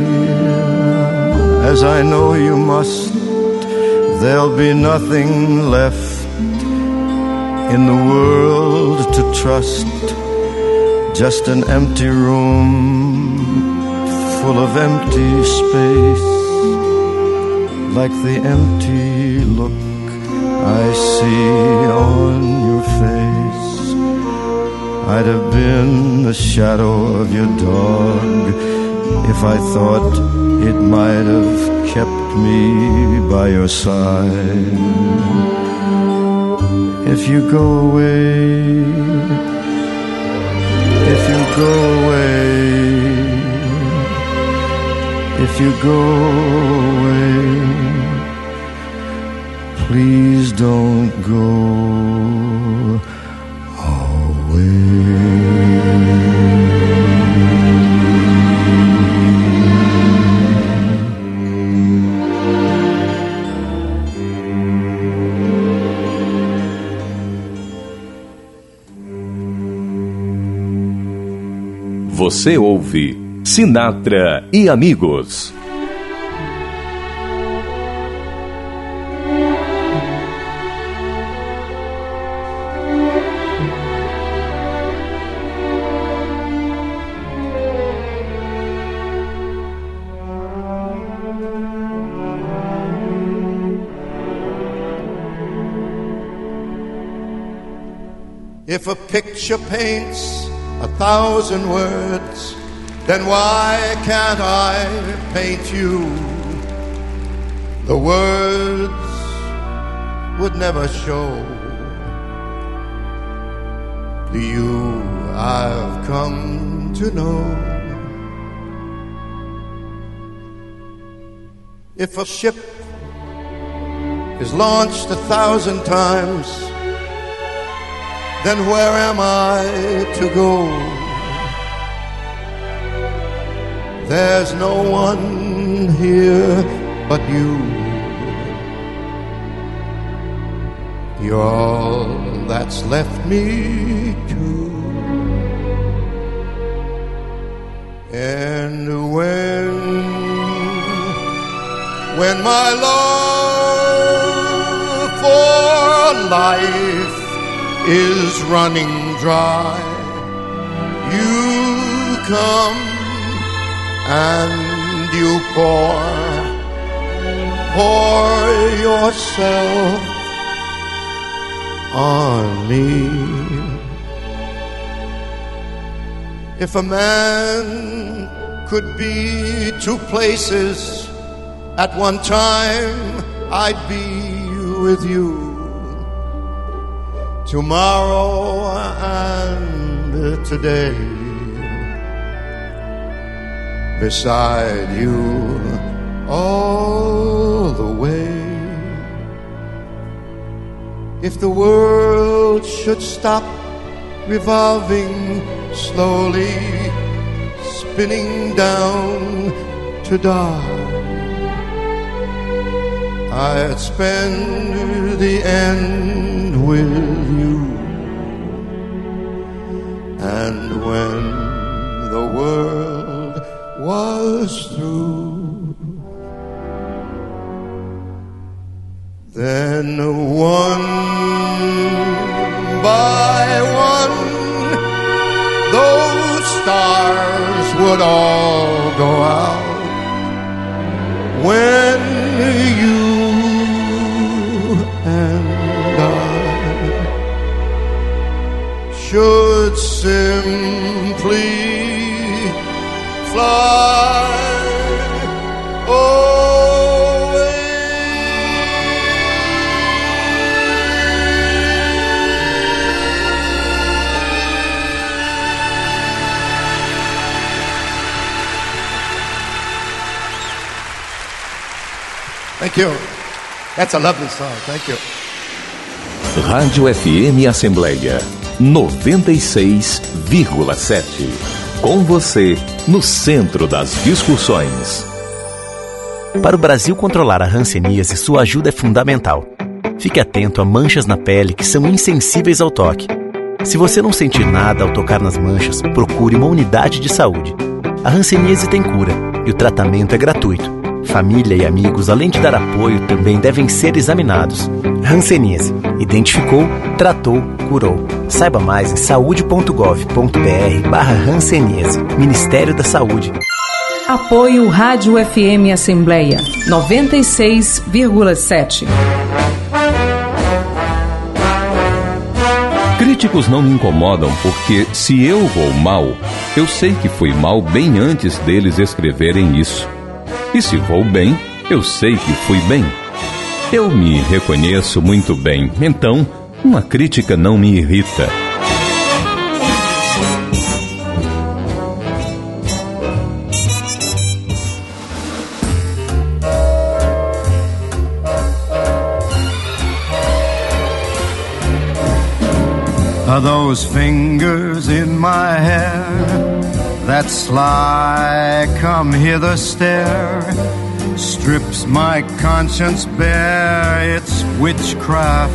as I know you must, there'll be nothing left in the world to trust. Just an empty room full of empty space, like the empty look I see on your face. I'd have been the shadow of your dog if I thought it might have kept me by your side. If you go away, if you go away, if you go away, please don't go away. Você ouve Sinatra e Amigos. If a picture paints a thousand words, then why can't I paint you? The words would never show the you I've come to know. If a ship is launched a thousand times, then where am I to go? There's no one here but you. You're all that's left me to. And when, when my love for life is running dry, you come and you pour, pour yourself on me. If a man could be two places at one time, I'd be with you tomorrow and today, beside you all the way. If the world should stop revolving slowly, spinning down to die, I'd spend the end with you. And when the world was through, then one by one those stars would all go out. When you and I should simply fly away. Thank you. That's a lovely song. Thank you. Rádio F M Assembleia noventa e seis vírgula sete. Com você, no centro das discussões. Para o Brasil controlar a hanseníase, sua ajuda é fundamental. Fique atento a manchas na pele que são insensíveis ao toque. Se você não sentir nada ao tocar nas manchas, procure uma unidade de saúde. A hanseníase tem cura e o tratamento é gratuito. Família e amigos, além de dar apoio, também devem ser examinados. Hanseníase. Identificou, tratou, curou. Saiba mais em saúde ponto gov ponto br barra hanseníase. Ministério da Saúde. Apoio Rádio F M Assembleia noventa e seis vírgula sete. Críticos não me incomodam porque, se eu vou mal, eu sei que fui mal bem antes deles escreverem isso. E se vou bem, eu sei que fui bem. Eu me reconheço muito bem, então uma crítica não me irrita. Are those fingers in my hair? That sly come hither stare strips my conscience bare. It's witchcraft,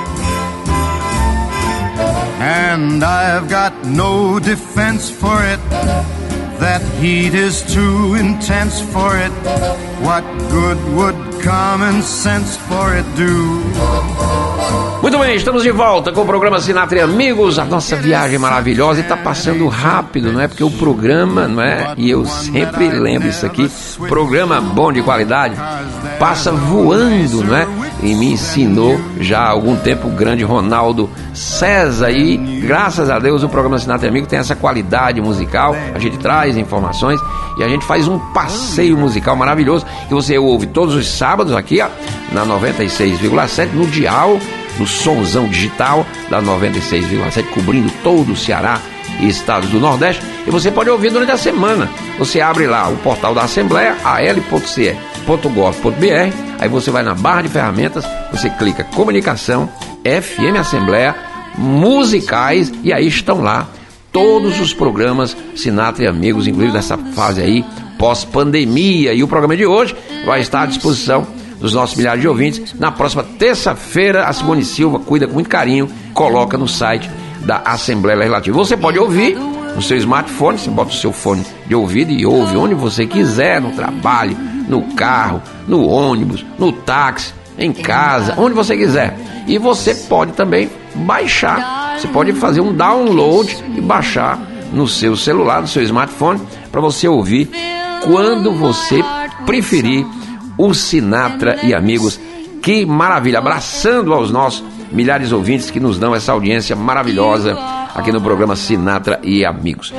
and I've got no defense for it. That heat is too intense for it. What good would common sense for it do? Muito bem, estamos de volta com o programa Sinatra e Amigos. A nossa viagem maravilhosa, e está passando rápido, não é? Porque o programa, não é? E eu sempre lembro isso aqui, programa bom de qualidade passa voando, não é? E me ensinou já há algum tempo o grande Ronaldo César. E graças a Deus o programa Sinatra e Amigos tem essa qualidade musical. A gente traz informações e a gente faz um passeio musical maravilhoso que você ouve todos os sábados aqui, ó, na noventa e seis vírgula sete, no dial, no somzão digital da noventa e seis vírgula sete, cobrindo todo o Ceará e estados do Nordeste. E você pode ouvir durante a semana. Você abre lá o portal da Assembleia, a l ponto c e ponto gov ponto b r, aí você vai na barra de ferramentas, você clica Comunicação, F M Assembleia, Musicais, e aí estão lá todos os programas Sinatra e Amigos, inclusive dessa fase aí pós-pandemia. E o programa de hoje vai estar à disposição dos nossos milhares de ouvintes. Na próxima terça-feira, a Simone Silva cuida com muito carinho, coloca no site da Assembleia Legislativa. Você pode ouvir no seu smartphone, você bota o seu fone de ouvido e ouve onde você quiser, no trabalho, no carro, no ônibus, no táxi, em casa, onde você quiser. E você pode também baixar, você pode fazer um download e baixar no seu celular, no seu smartphone, para você ouvir quando você preferir o Sinatra e Amigos. Que maravilha, abraçando aos nossos milhares de ouvintes que nos dão essa audiência maravilhosa aqui no programa Sinatra e Amigos.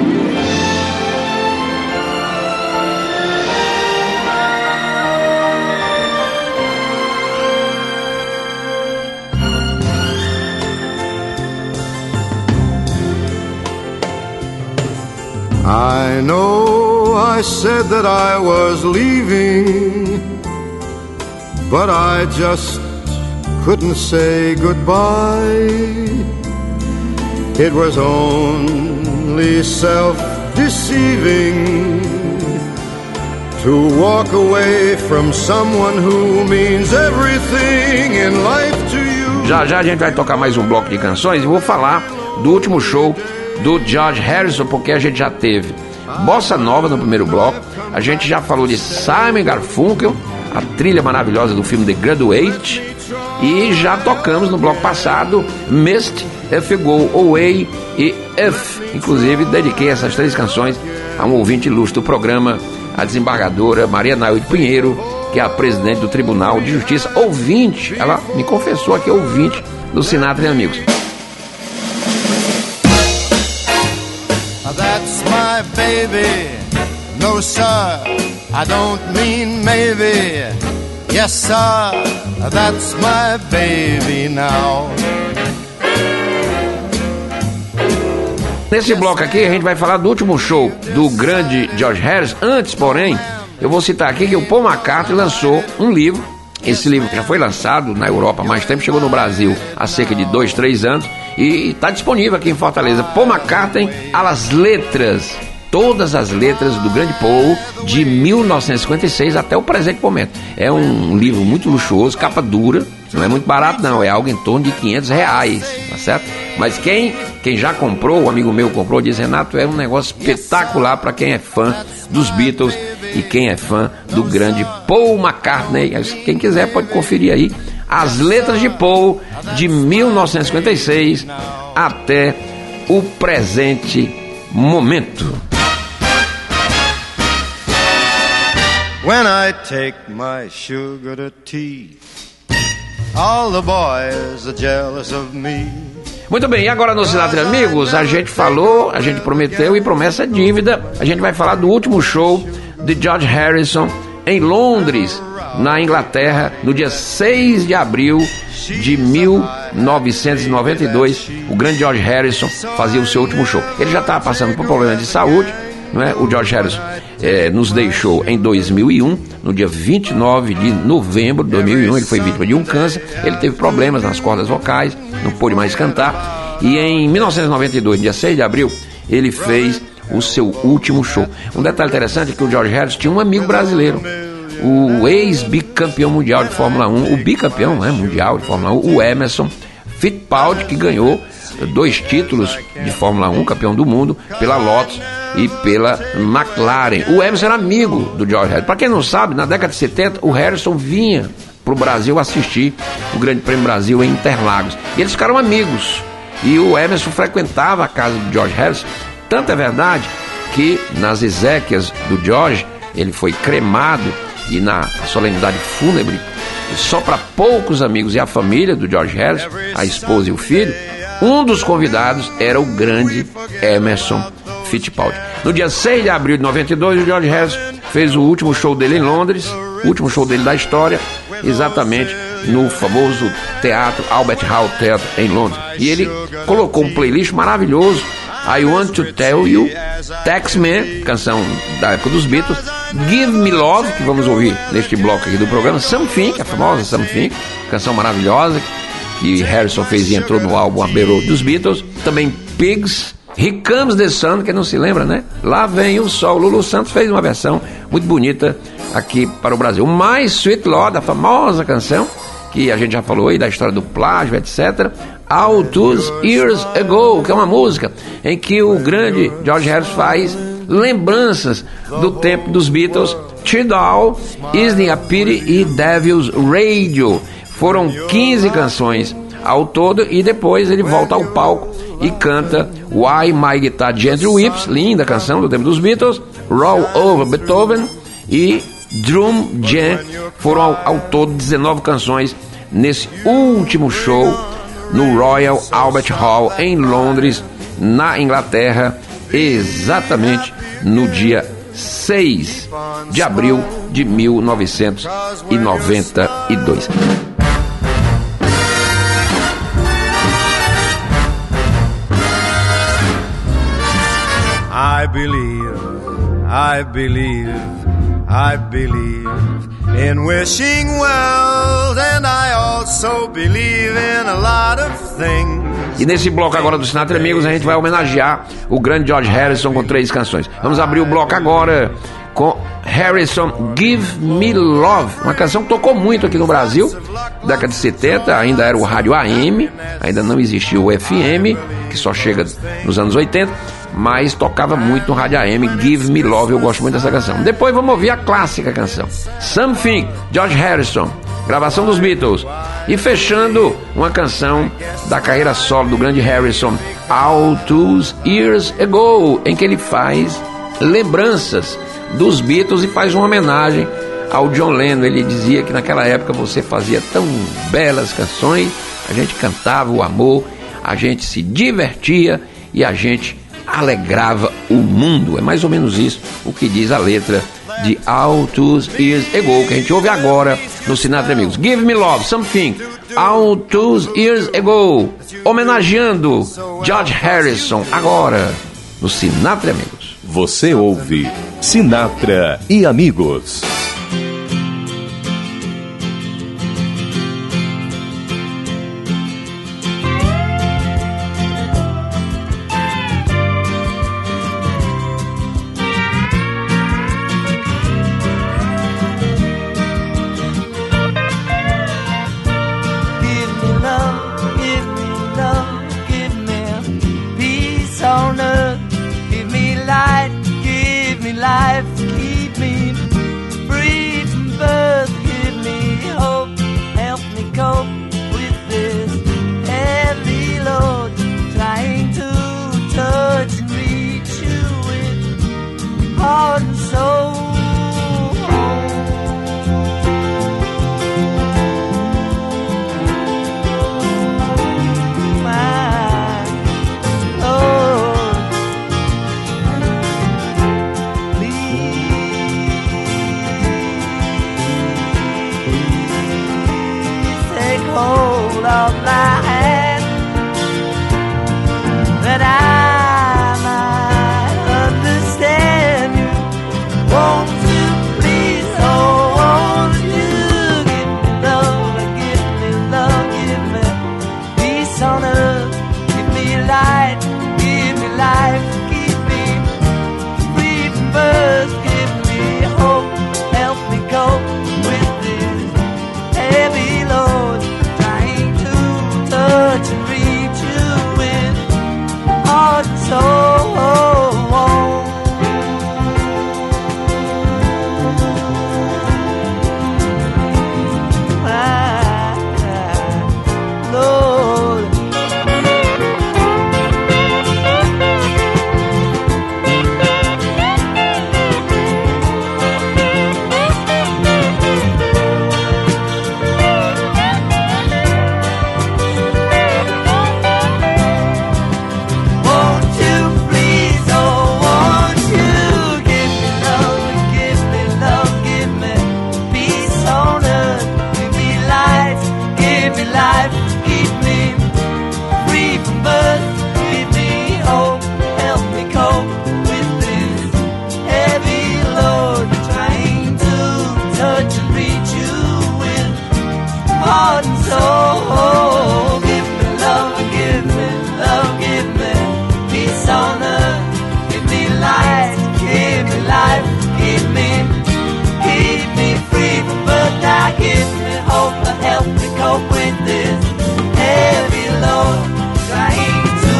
I know I said that I was leaving, but I just couldn't say goodbye. It was only self-deceiving to walk away from someone who means everything in life to you. Já já a gente vai tocar mais um bloco de canções e vou falar do último show do George Harrison, porque a gente já teve Bossa Nova no primeiro bloco, a gente já falou de Simon Garfunkel, a trilha maravilhosa do filme The Graduate, e já tocamos no bloco passado Mist, If You Go Away e If. Inclusive dediquei essas três canções a um ouvinte ilustre do programa, a desembargadora Maria Nailde Pinheiro, que é a presidente do Tribunal de Justiça, ouvinte, ela me confessou que é ouvinte do Sinatra e Amigos. That's my baby. No, sir, I don't mean maybe. Yes, sir, that's my baby now. Nesse bloco aqui a gente vai falar do último show do grande George Harrison. Antes, porém, eu vou citar aqui que o Paul McCartney lançou um livro. Esse livro já foi lançado na Europa há mais tempo, chegou no Brasil há cerca de dois, três anos e está disponível aqui em Fortaleza. Paul McCartney, as letras, todas as letras do grande Paul, de mil novecentos e cinquenta e seis até o presente momento. É um livro muito luxuoso, capa dura, não é muito barato não, é algo em torno de quinhentos reais, tá certo? Mas quem, quem já comprou, um amigo meu comprou, diz: Renato, é um negócio espetacular para quem é fã dos Beatles e quem é fã do grande Paul McCartney. Quem quiser pode conferir aí as letras de Paul de mil novecentos e cinquenta e seis até o presente momento. When I take my sugar to tea, all the boys are jealous of me. Muito bem, e agora no Sinatra e Amigos, a gente falou, a gente prometeu e promessa é dívida. A gente vai falar do último show de George Harrison em Londres, na Inglaterra, no dia seis de abril de mil novecentos e noventa e dois. O grande George Harrison fazia o seu último show. Ele já estava passando por problemas de saúde, não é? O George Harrison é, nos deixou em dois mil e um, no dia vinte e nove de novembro de dois mil e um. Ele foi vítima de um câncer, ele teve problemas nas cordas vocais, não pôde mais cantar. E em mil novecentos e noventa e dois, dia seis de abril, ele fez o seu último show. Um detalhe interessante é que o George Harrison tinha um amigo brasileiro, o ex-bicampeão mundial de Fórmula um, o bicampeão né, mundial de Fórmula um, o Emerson Fittipaldi, que ganhou dois títulos de Fórmula um, campeão do mundo, pela Lotus e pela McLaren. O Emerson era amigo do George Harrison. Para quem não sabe, na década de setenta, o Harrison vinha para o Brasil assistir o Grande Prêmio Brasil em Interlagos. E eles ficaram amigos. E o Emerson frequentava a casa do George Harrison. Tanto é verdade que nas exéquias do George, ele foi cremado, e na solenidade fúnebre, só para poucos amigos e a família do George Harrison, a esposa e o filho, um dos convidados era o grande Emerson Fittipaldi. No dia seis de abril de noventa e dois, o George Harrison fez o último show dele em Londres, o último show dele da história, exatamente no famoso teatro Albert Hall Theatre em Londres. E ele colocou um playlist maravilhoso, I Want to Tell You, Taxman, canção da época dos Beatles, Give Me Love, que vamos ouvir neste bloco aqui do programa, Something, que é a famosa Something, canção maravilhosa que Harrison fez e entrou no álbum Abbey Road dos Beatles, também Pigs, Here Comes the Sun, quem não se lembra, né? Lá Vem o Sol. Lulu Santos fez uma versão muito bonita aqui para o Brasil. Mais Sweet Lord, a famosa canção que a gente já falou aí da história do plágio, etcétera. All Those Years Ago, que é uma música em que o grande George Harrison faz lembranças do tempo dos Beatles. Tidal, Isn't a Pity e Devil's Radio. Foram quinze canções ao todo e depois ele volta ao palco e canta Why My Guitar Gently Weeps, linda canção do tempo dos Beatles, Roll Over Beethoven e Drum Jam. Foram ao, ao todo dezenove canções nesse último show no Royal Albert Hall em Londres, na Inglaterra, exatamente no dia seis de abril de mil novecentos e noventa e dois. I believe, I believe, I believe in wishing well, and I also believe in a lot of things. E nesse bloco agora do Sinatra Amigos, a gente vai homenagear o grande George Harrison com três canções. Vamos abrir o bloco agora com Harrison, Give Me Love, uma canção que tocou muito aqui no Brasil, década de setenta, ainda era o rádio A M, ainda não existia o F M, que só chega nos anos oitenta, mas tocava muito no rádio A M, Give Me Love, eu gosto muito dessa canção. Depois vamos ouvir a clássica canção, Something, George Harrison, gravação dos Beatles. E fechando, uma canção da carreira solo do grande Harrison, All Those Years Ago, em que ele faz lembranças dos Beatles e faz uma homenagem ao John Lennon. Ele dizia que naquela época você fazia tão belas canções, a gente cantava o amor, a gente se divertia e a gente alegrava o mundo. É mais ou menos isso o que diz a letra de All Those Years Ago, que a gente ouve agora no Sinatra Amigos. Give Me Love, Something, All Those Years Ago, homenageando George Harrison, agora no Sinatra Amigos. Você ouve Sinatra e Amigos. Give me life, keep me free from birth, give me hope, help me cope with this heavy load, trying to touch and reach you with heart and soul. Give me love, give me love, give me peace on earth, give me light, give me life, give me, keep me free from birth. Now give me hope, help me cope with this heavy load, trying to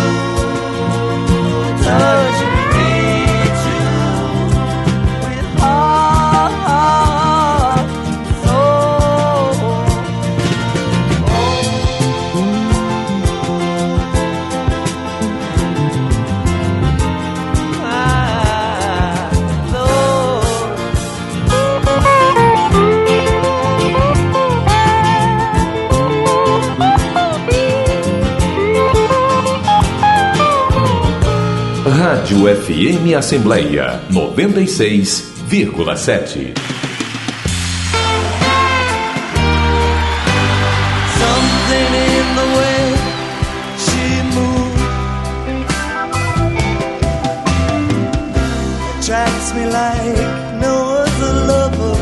touch and reach you with heart, soul. Rádio F M Assembleia noventa e seis vírgula sete. Something in the way she moves attracts me like no other lover.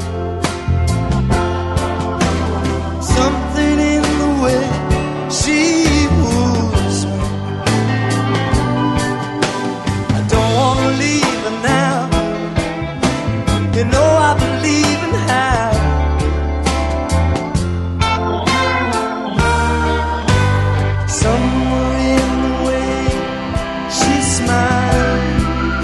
Something in the way she moves me. I don't wanna leave her now. You know I believe in how. Somewhere in the way she smiles,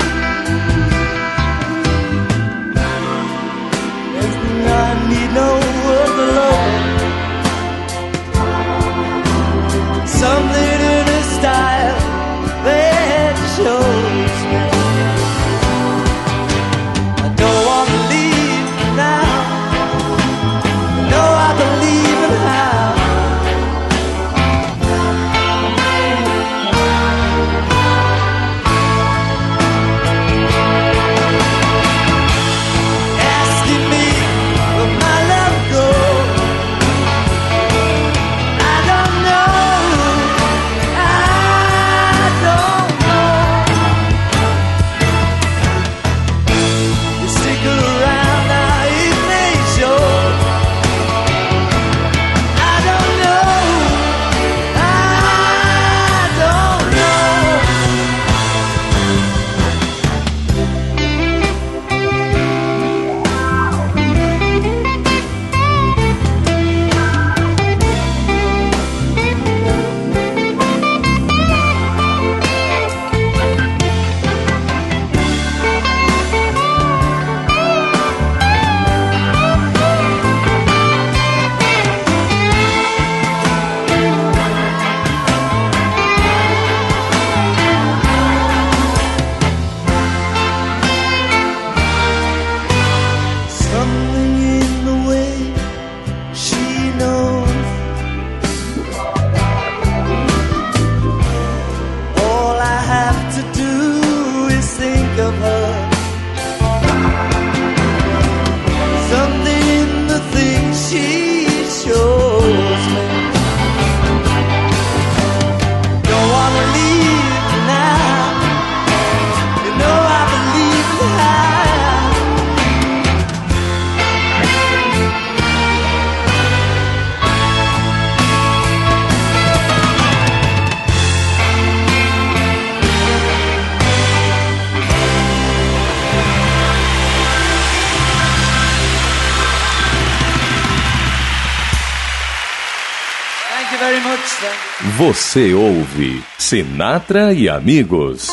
and I need no other love. Something in her style that shows me I don't want to leave now. You know I believe in how. Asking me where my love goes, I don't know, I don't know. You stick around now, it may show. I don't know, I don't know. Something in the way she knows. All I have to do is think of her. Something in the things she shows me. Don't wanna leave now. You know I believe in how. Thank you very much. Thank you. Você ouve Sinatra e Amigos.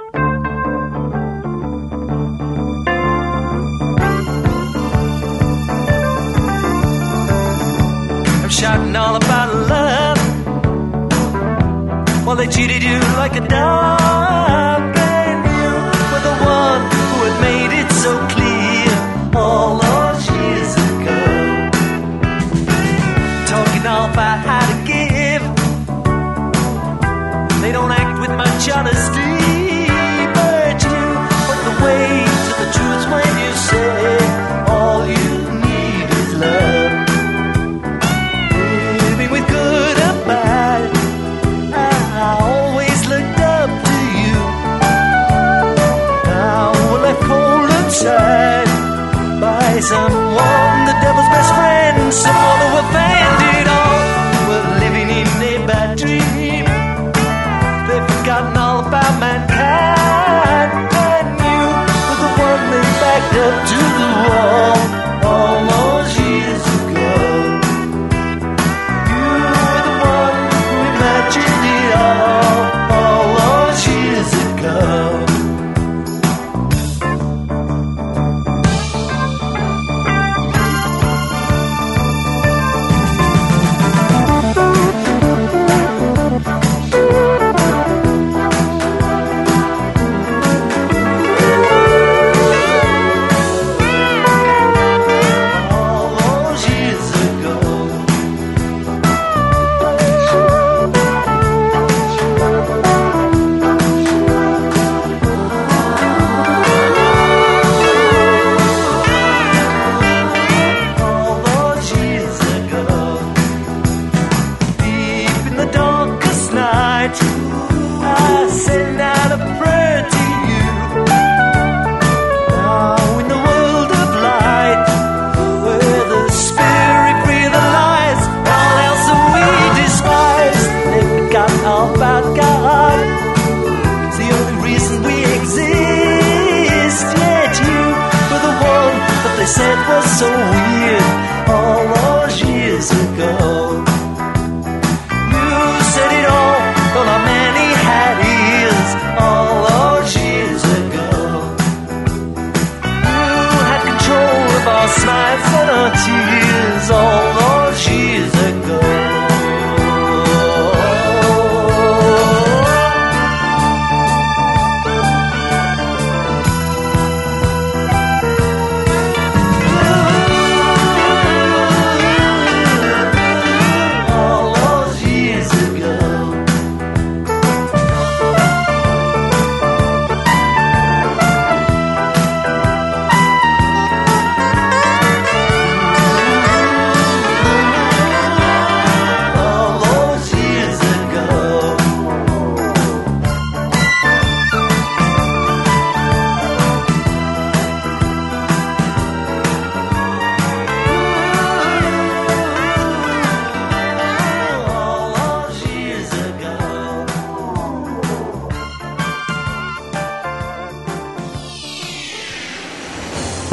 I'm shouting all about love. Well, they treated you like a dog, and you were the one who had made it so clear all those years ago. Talking all about how to give, they don't act with much honesty, but you put the way to the truth when you say all you need is love. Living with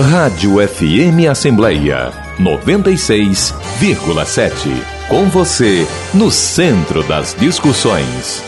Rádio F M Assembleia noventa e seis vírgula sete. Com você, no centro das discussões.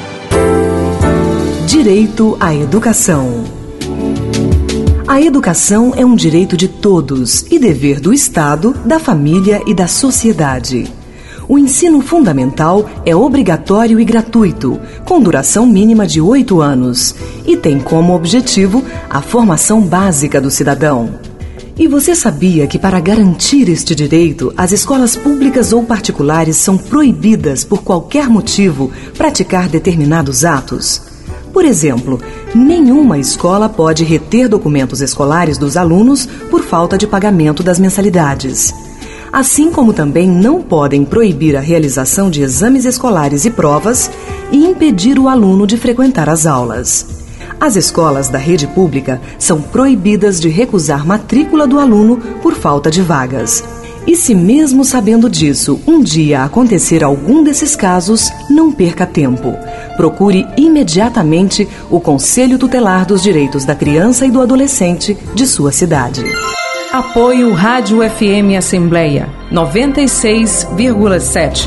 Direito à educação. A educação é um direito de todos e dever do Estado, da família e da sociedade. O ensino fundamental é obrigatório e gratuito, com duração mínima de oito anos, e tem como objetivo a formação básica do cidadão. E você sabia que, para garantir este direito, as escolas públicas ou particulares são proibidas, por qualquer motivo, praticar determinados atos? Por exemplo, nenhuma escola pode reter documentos escolares dos alunos por falta de pagamento das mensalidades. Assim como também não podem proibir a realização de exames escolares e provas e impedir o aluno de frequentar as aulas. As escolas da rede pública são proibidas de recusar matrícula do aluno por falta de vagas. E se mesmo sabendo disso, um dia acontecer algum desses casos, não perca tempo. Procure imediatamente o Conselho Tutelar dos Direitos da Criança e do Adolescente de sua cidade. Apoio Rádio F M Assembleia noventa e seis vírgula sete.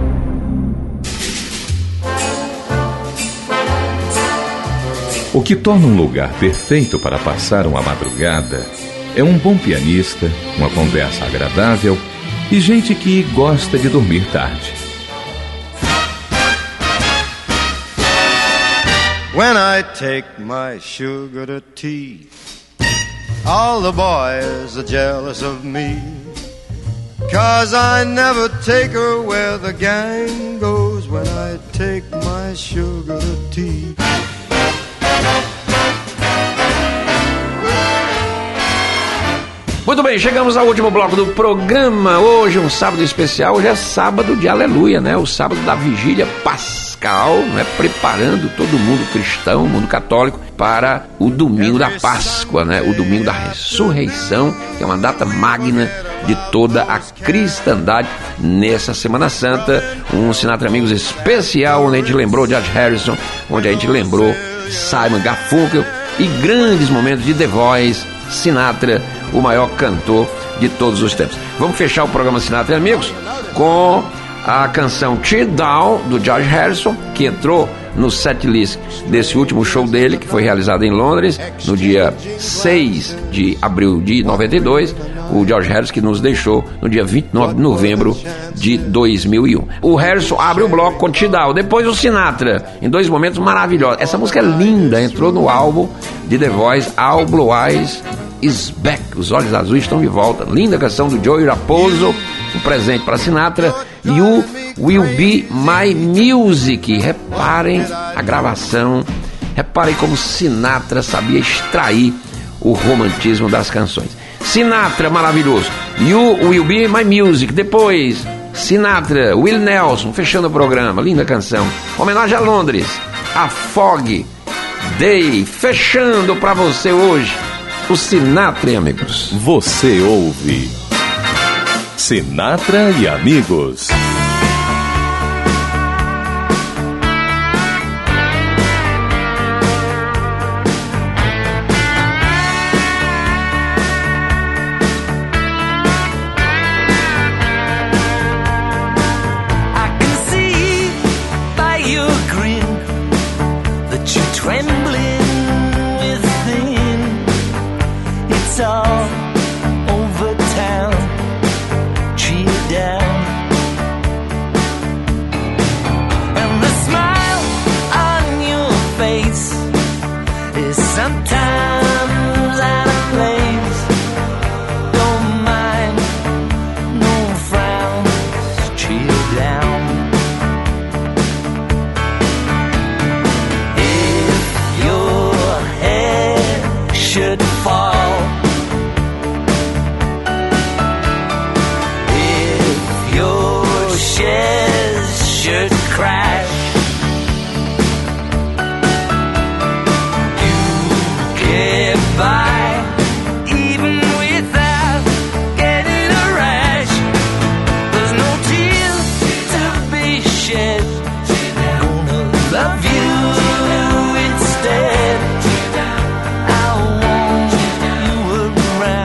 O que torna um lugar perfeito para passar uma madrugada é um bom pianista, uma conversa agradável e gente que gosta de dormir tarde. When I take my sugar to tea, all the boys are jealous of me, 'cause I never take her where the gang goes when I take my sugar to tea. Muito bem, chegamos ao último bloco do programa. Hoje um sábado especial, hoje é sábado de aleluia, né? O sábado da vigília pascal, né? Preparando todo mundo cristão, mundo católico, para o domingo da Páscoa, né? O domingo da ressurreição, que é uma data magna de toda a cristandade nessa Semana Santa. Um Sinatra Amigos especial, onde a gente lembrou George Harrison, onde a gente lembrou Simon Garfunkel e grandes momentos de The Voice, Sinatra, o maior cantor de todos os tempos. Vamos fechar o programa Sinatra e Amigos com a canção Tear Down, do George Harrison, que entrou no setlist desse último show dele, que foi realizado em Londres, no dia seis de abril de noventa e dois. O George Harrison, que nos deixou no dia vinte e nove de novembro de dois mil e um. O Harrison abre o bloco com Tear Down. Depois o Sinatra, em dois momentos maravilhosos. Essa música é linda, entrou no álbum de The Voice, All Blue Eyes Is Back. Os Olhos Azuis Estão de Volta. Linda canção do Joey Raposo, um presente para Sinatra. E o Will Be My Music. Reparem a gravação, reparem como Sinatra sabia extrair o romantismo das canções. Sinatra, maravilhoso. You Will Be My Music. Depois, Sinatra, Will Nelson, fechando o programa. Linda canção. Homenagem a Londres, a Fog Day. Fechando pra você hoje o Sinatra e Amigos. Você ouve Sinatra e Amigos. Instead, I want you around.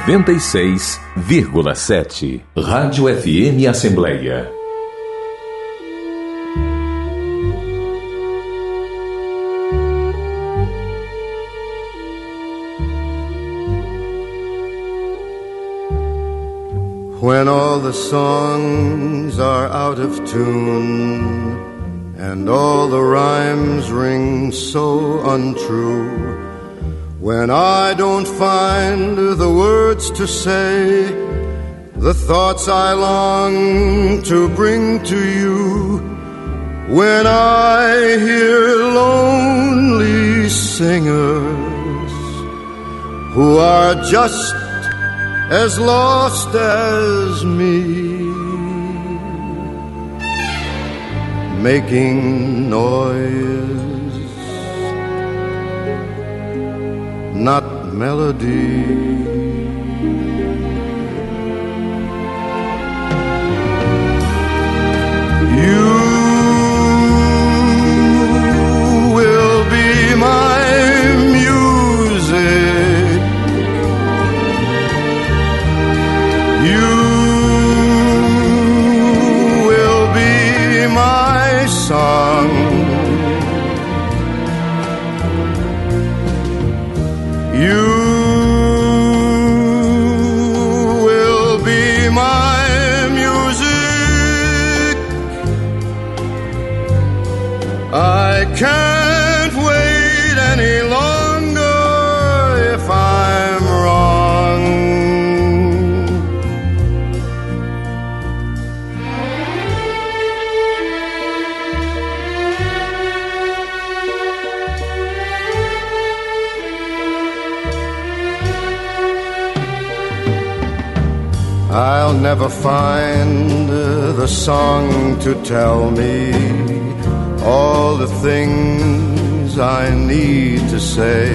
noventa e seis vírgula sete. Rádio F M Assembleia. When all the songs are out of tune and all the rhymes ring so untrue, when I don't find the words to say the thoughts I long to bring to you, when I hear lonely singers who are just as lost as me, making noise, not melody. You will be my music. You will be my song. You will be my music. I can't wait any longer if I'm wrong. I'll never find uh, the song to tell me all the things I need to say.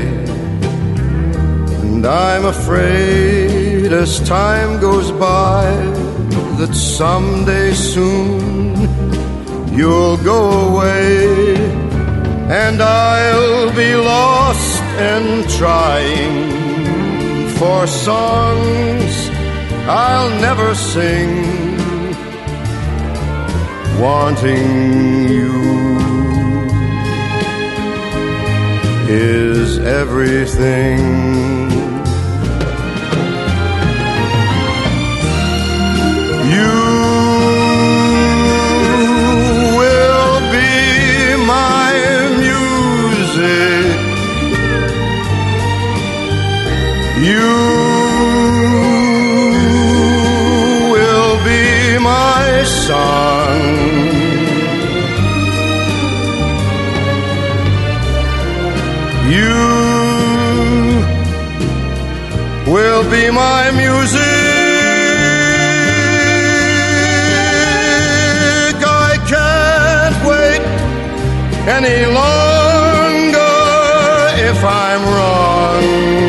And I'm afraid as time goes by that someday soon you'll go away, and I'll be lost and trying for songs I'll never sing, wanting you is everything. You will be my music. You song. You will be my music. I can't wait any longer if I'm wrong.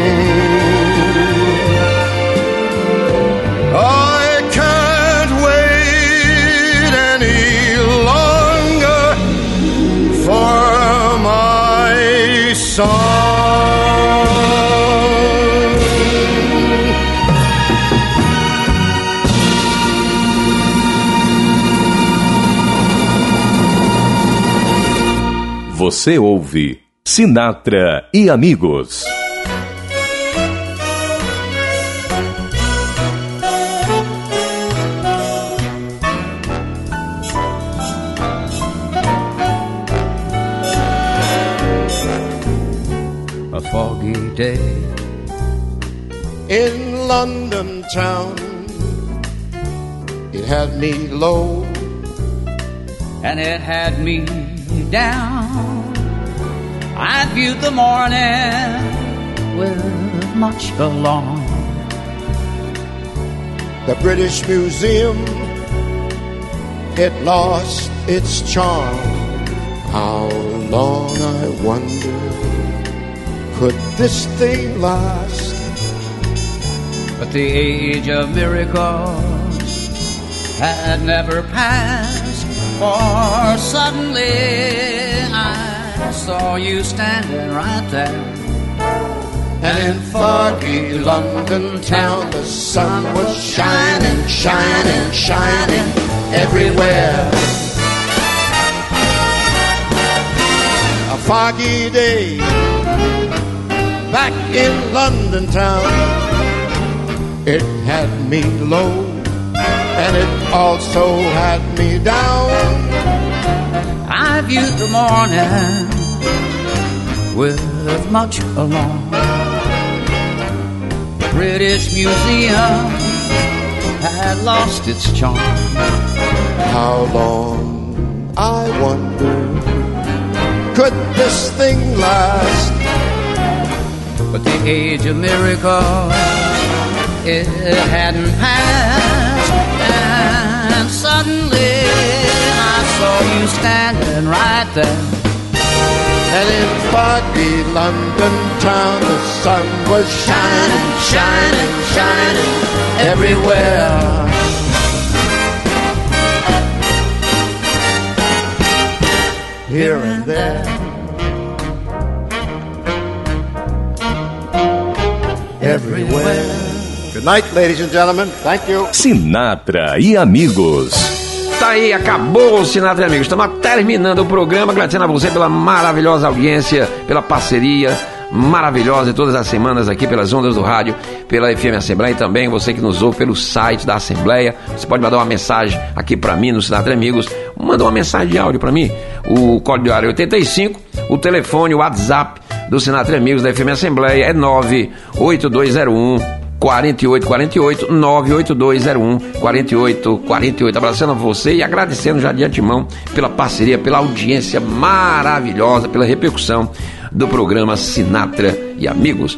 Você ouve Sinatra e Amigos. A foggy day in London town, it had me low and it had me down. I viewed the morning with much alarm. The British Museum, it lost its charm. How long, I wonder, could this thing last? But the age of miracles had never passed, for suddenly I saw you standing right there, And in foggy London town the sun was shining, shining, shining everywhere. A foggy day back in London town, it had me low and it also had me down. I viewed the morning with much alarm. The British Museum had lost its charm. How long, I wonder, could this thing last? But the age of miracles, it hadn't passed. And suddenly I saw you standing right there. And in foggy London town the sun was shining, shining, shining everywhere. Here and there, everywhere. Good night, ladies and gentlemen. Thank you. Sinatra e Amigos. Tá aí, acabou o Sinatra e Amigos. Estamos terminando o programa, agradecendo a você pela maravilhosa audiência, pela parceria maravilhosa de todas as semanas aqui pelas ondas do rádio, pela F M Assembleia e também você que nos ouve pelo site da Assembleia. Você pode mandar uma mensagem aqui pra mim no Sinatra e Amigos. Manda uma mensagem de áudio pra mim. O código de área é oitenta e cinco, o telefone, o WhatsApp do Sinatra e Amigos da F M Assembleia é nove oito dois zero um quatro oito quatro oito, nove oito dois zero um quatro oito quatro oito. Abraçando a você e agradecendo já de antemão pela parceria, pela audiência maravilhosa, pela repercussão do programa Sinatra e Amigos.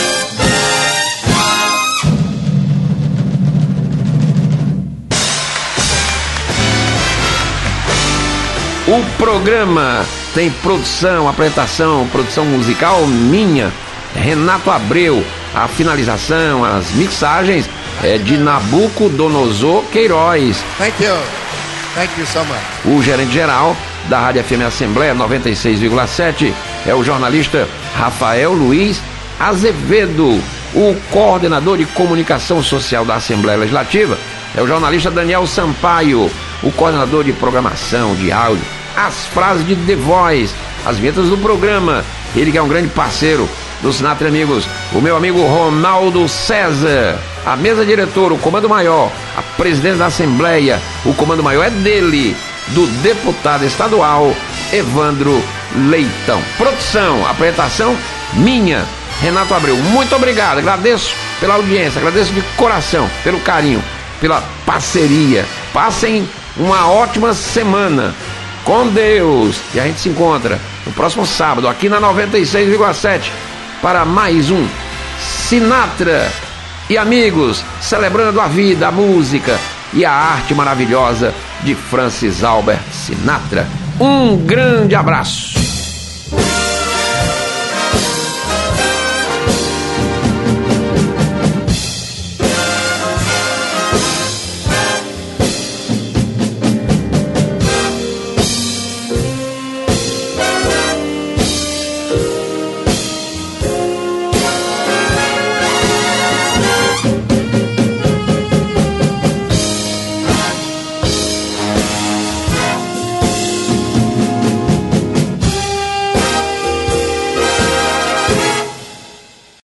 O programa tem produção, apresentação, produção musical minha, Renato Abreu. A finalização, as mixagens é de Nabucodonosor Queiroz. Thank you. Thank you so much. O gerente geral da Rádio F M Assembleia noventa e seis vírgula sete é o jornalista Rafael Luiz Azevedo. O coordenador de comunicação social da Assembleia Legislativa é o jornalista Daniel Sampaio. O coordenador de programação de áudio, as frases de The Voice, as vinhetas do programa, ele que é um grande parceiro do Sinatra Amigos, o meu amigo Ronaldo César. A mesa diretora, o comando maior, a presidência da Assembleia, o comando maior é dele, do deputado estadual Evandro Leitão. Produção, apresentação minha, Renato Abreu. Muito obrigado, agradeço pela audiência, agradeço de coração pelo carinho, pela parceria. Passem uma ótima semana com Deus e a gente se encontra no próximo sábado aqui na noventa e seis vírgula sete para mais um Sinatra e Amigos, celebrando a vida, a música e a arte maravilhosa de Francis Albert Sinatra. Um grande abraço.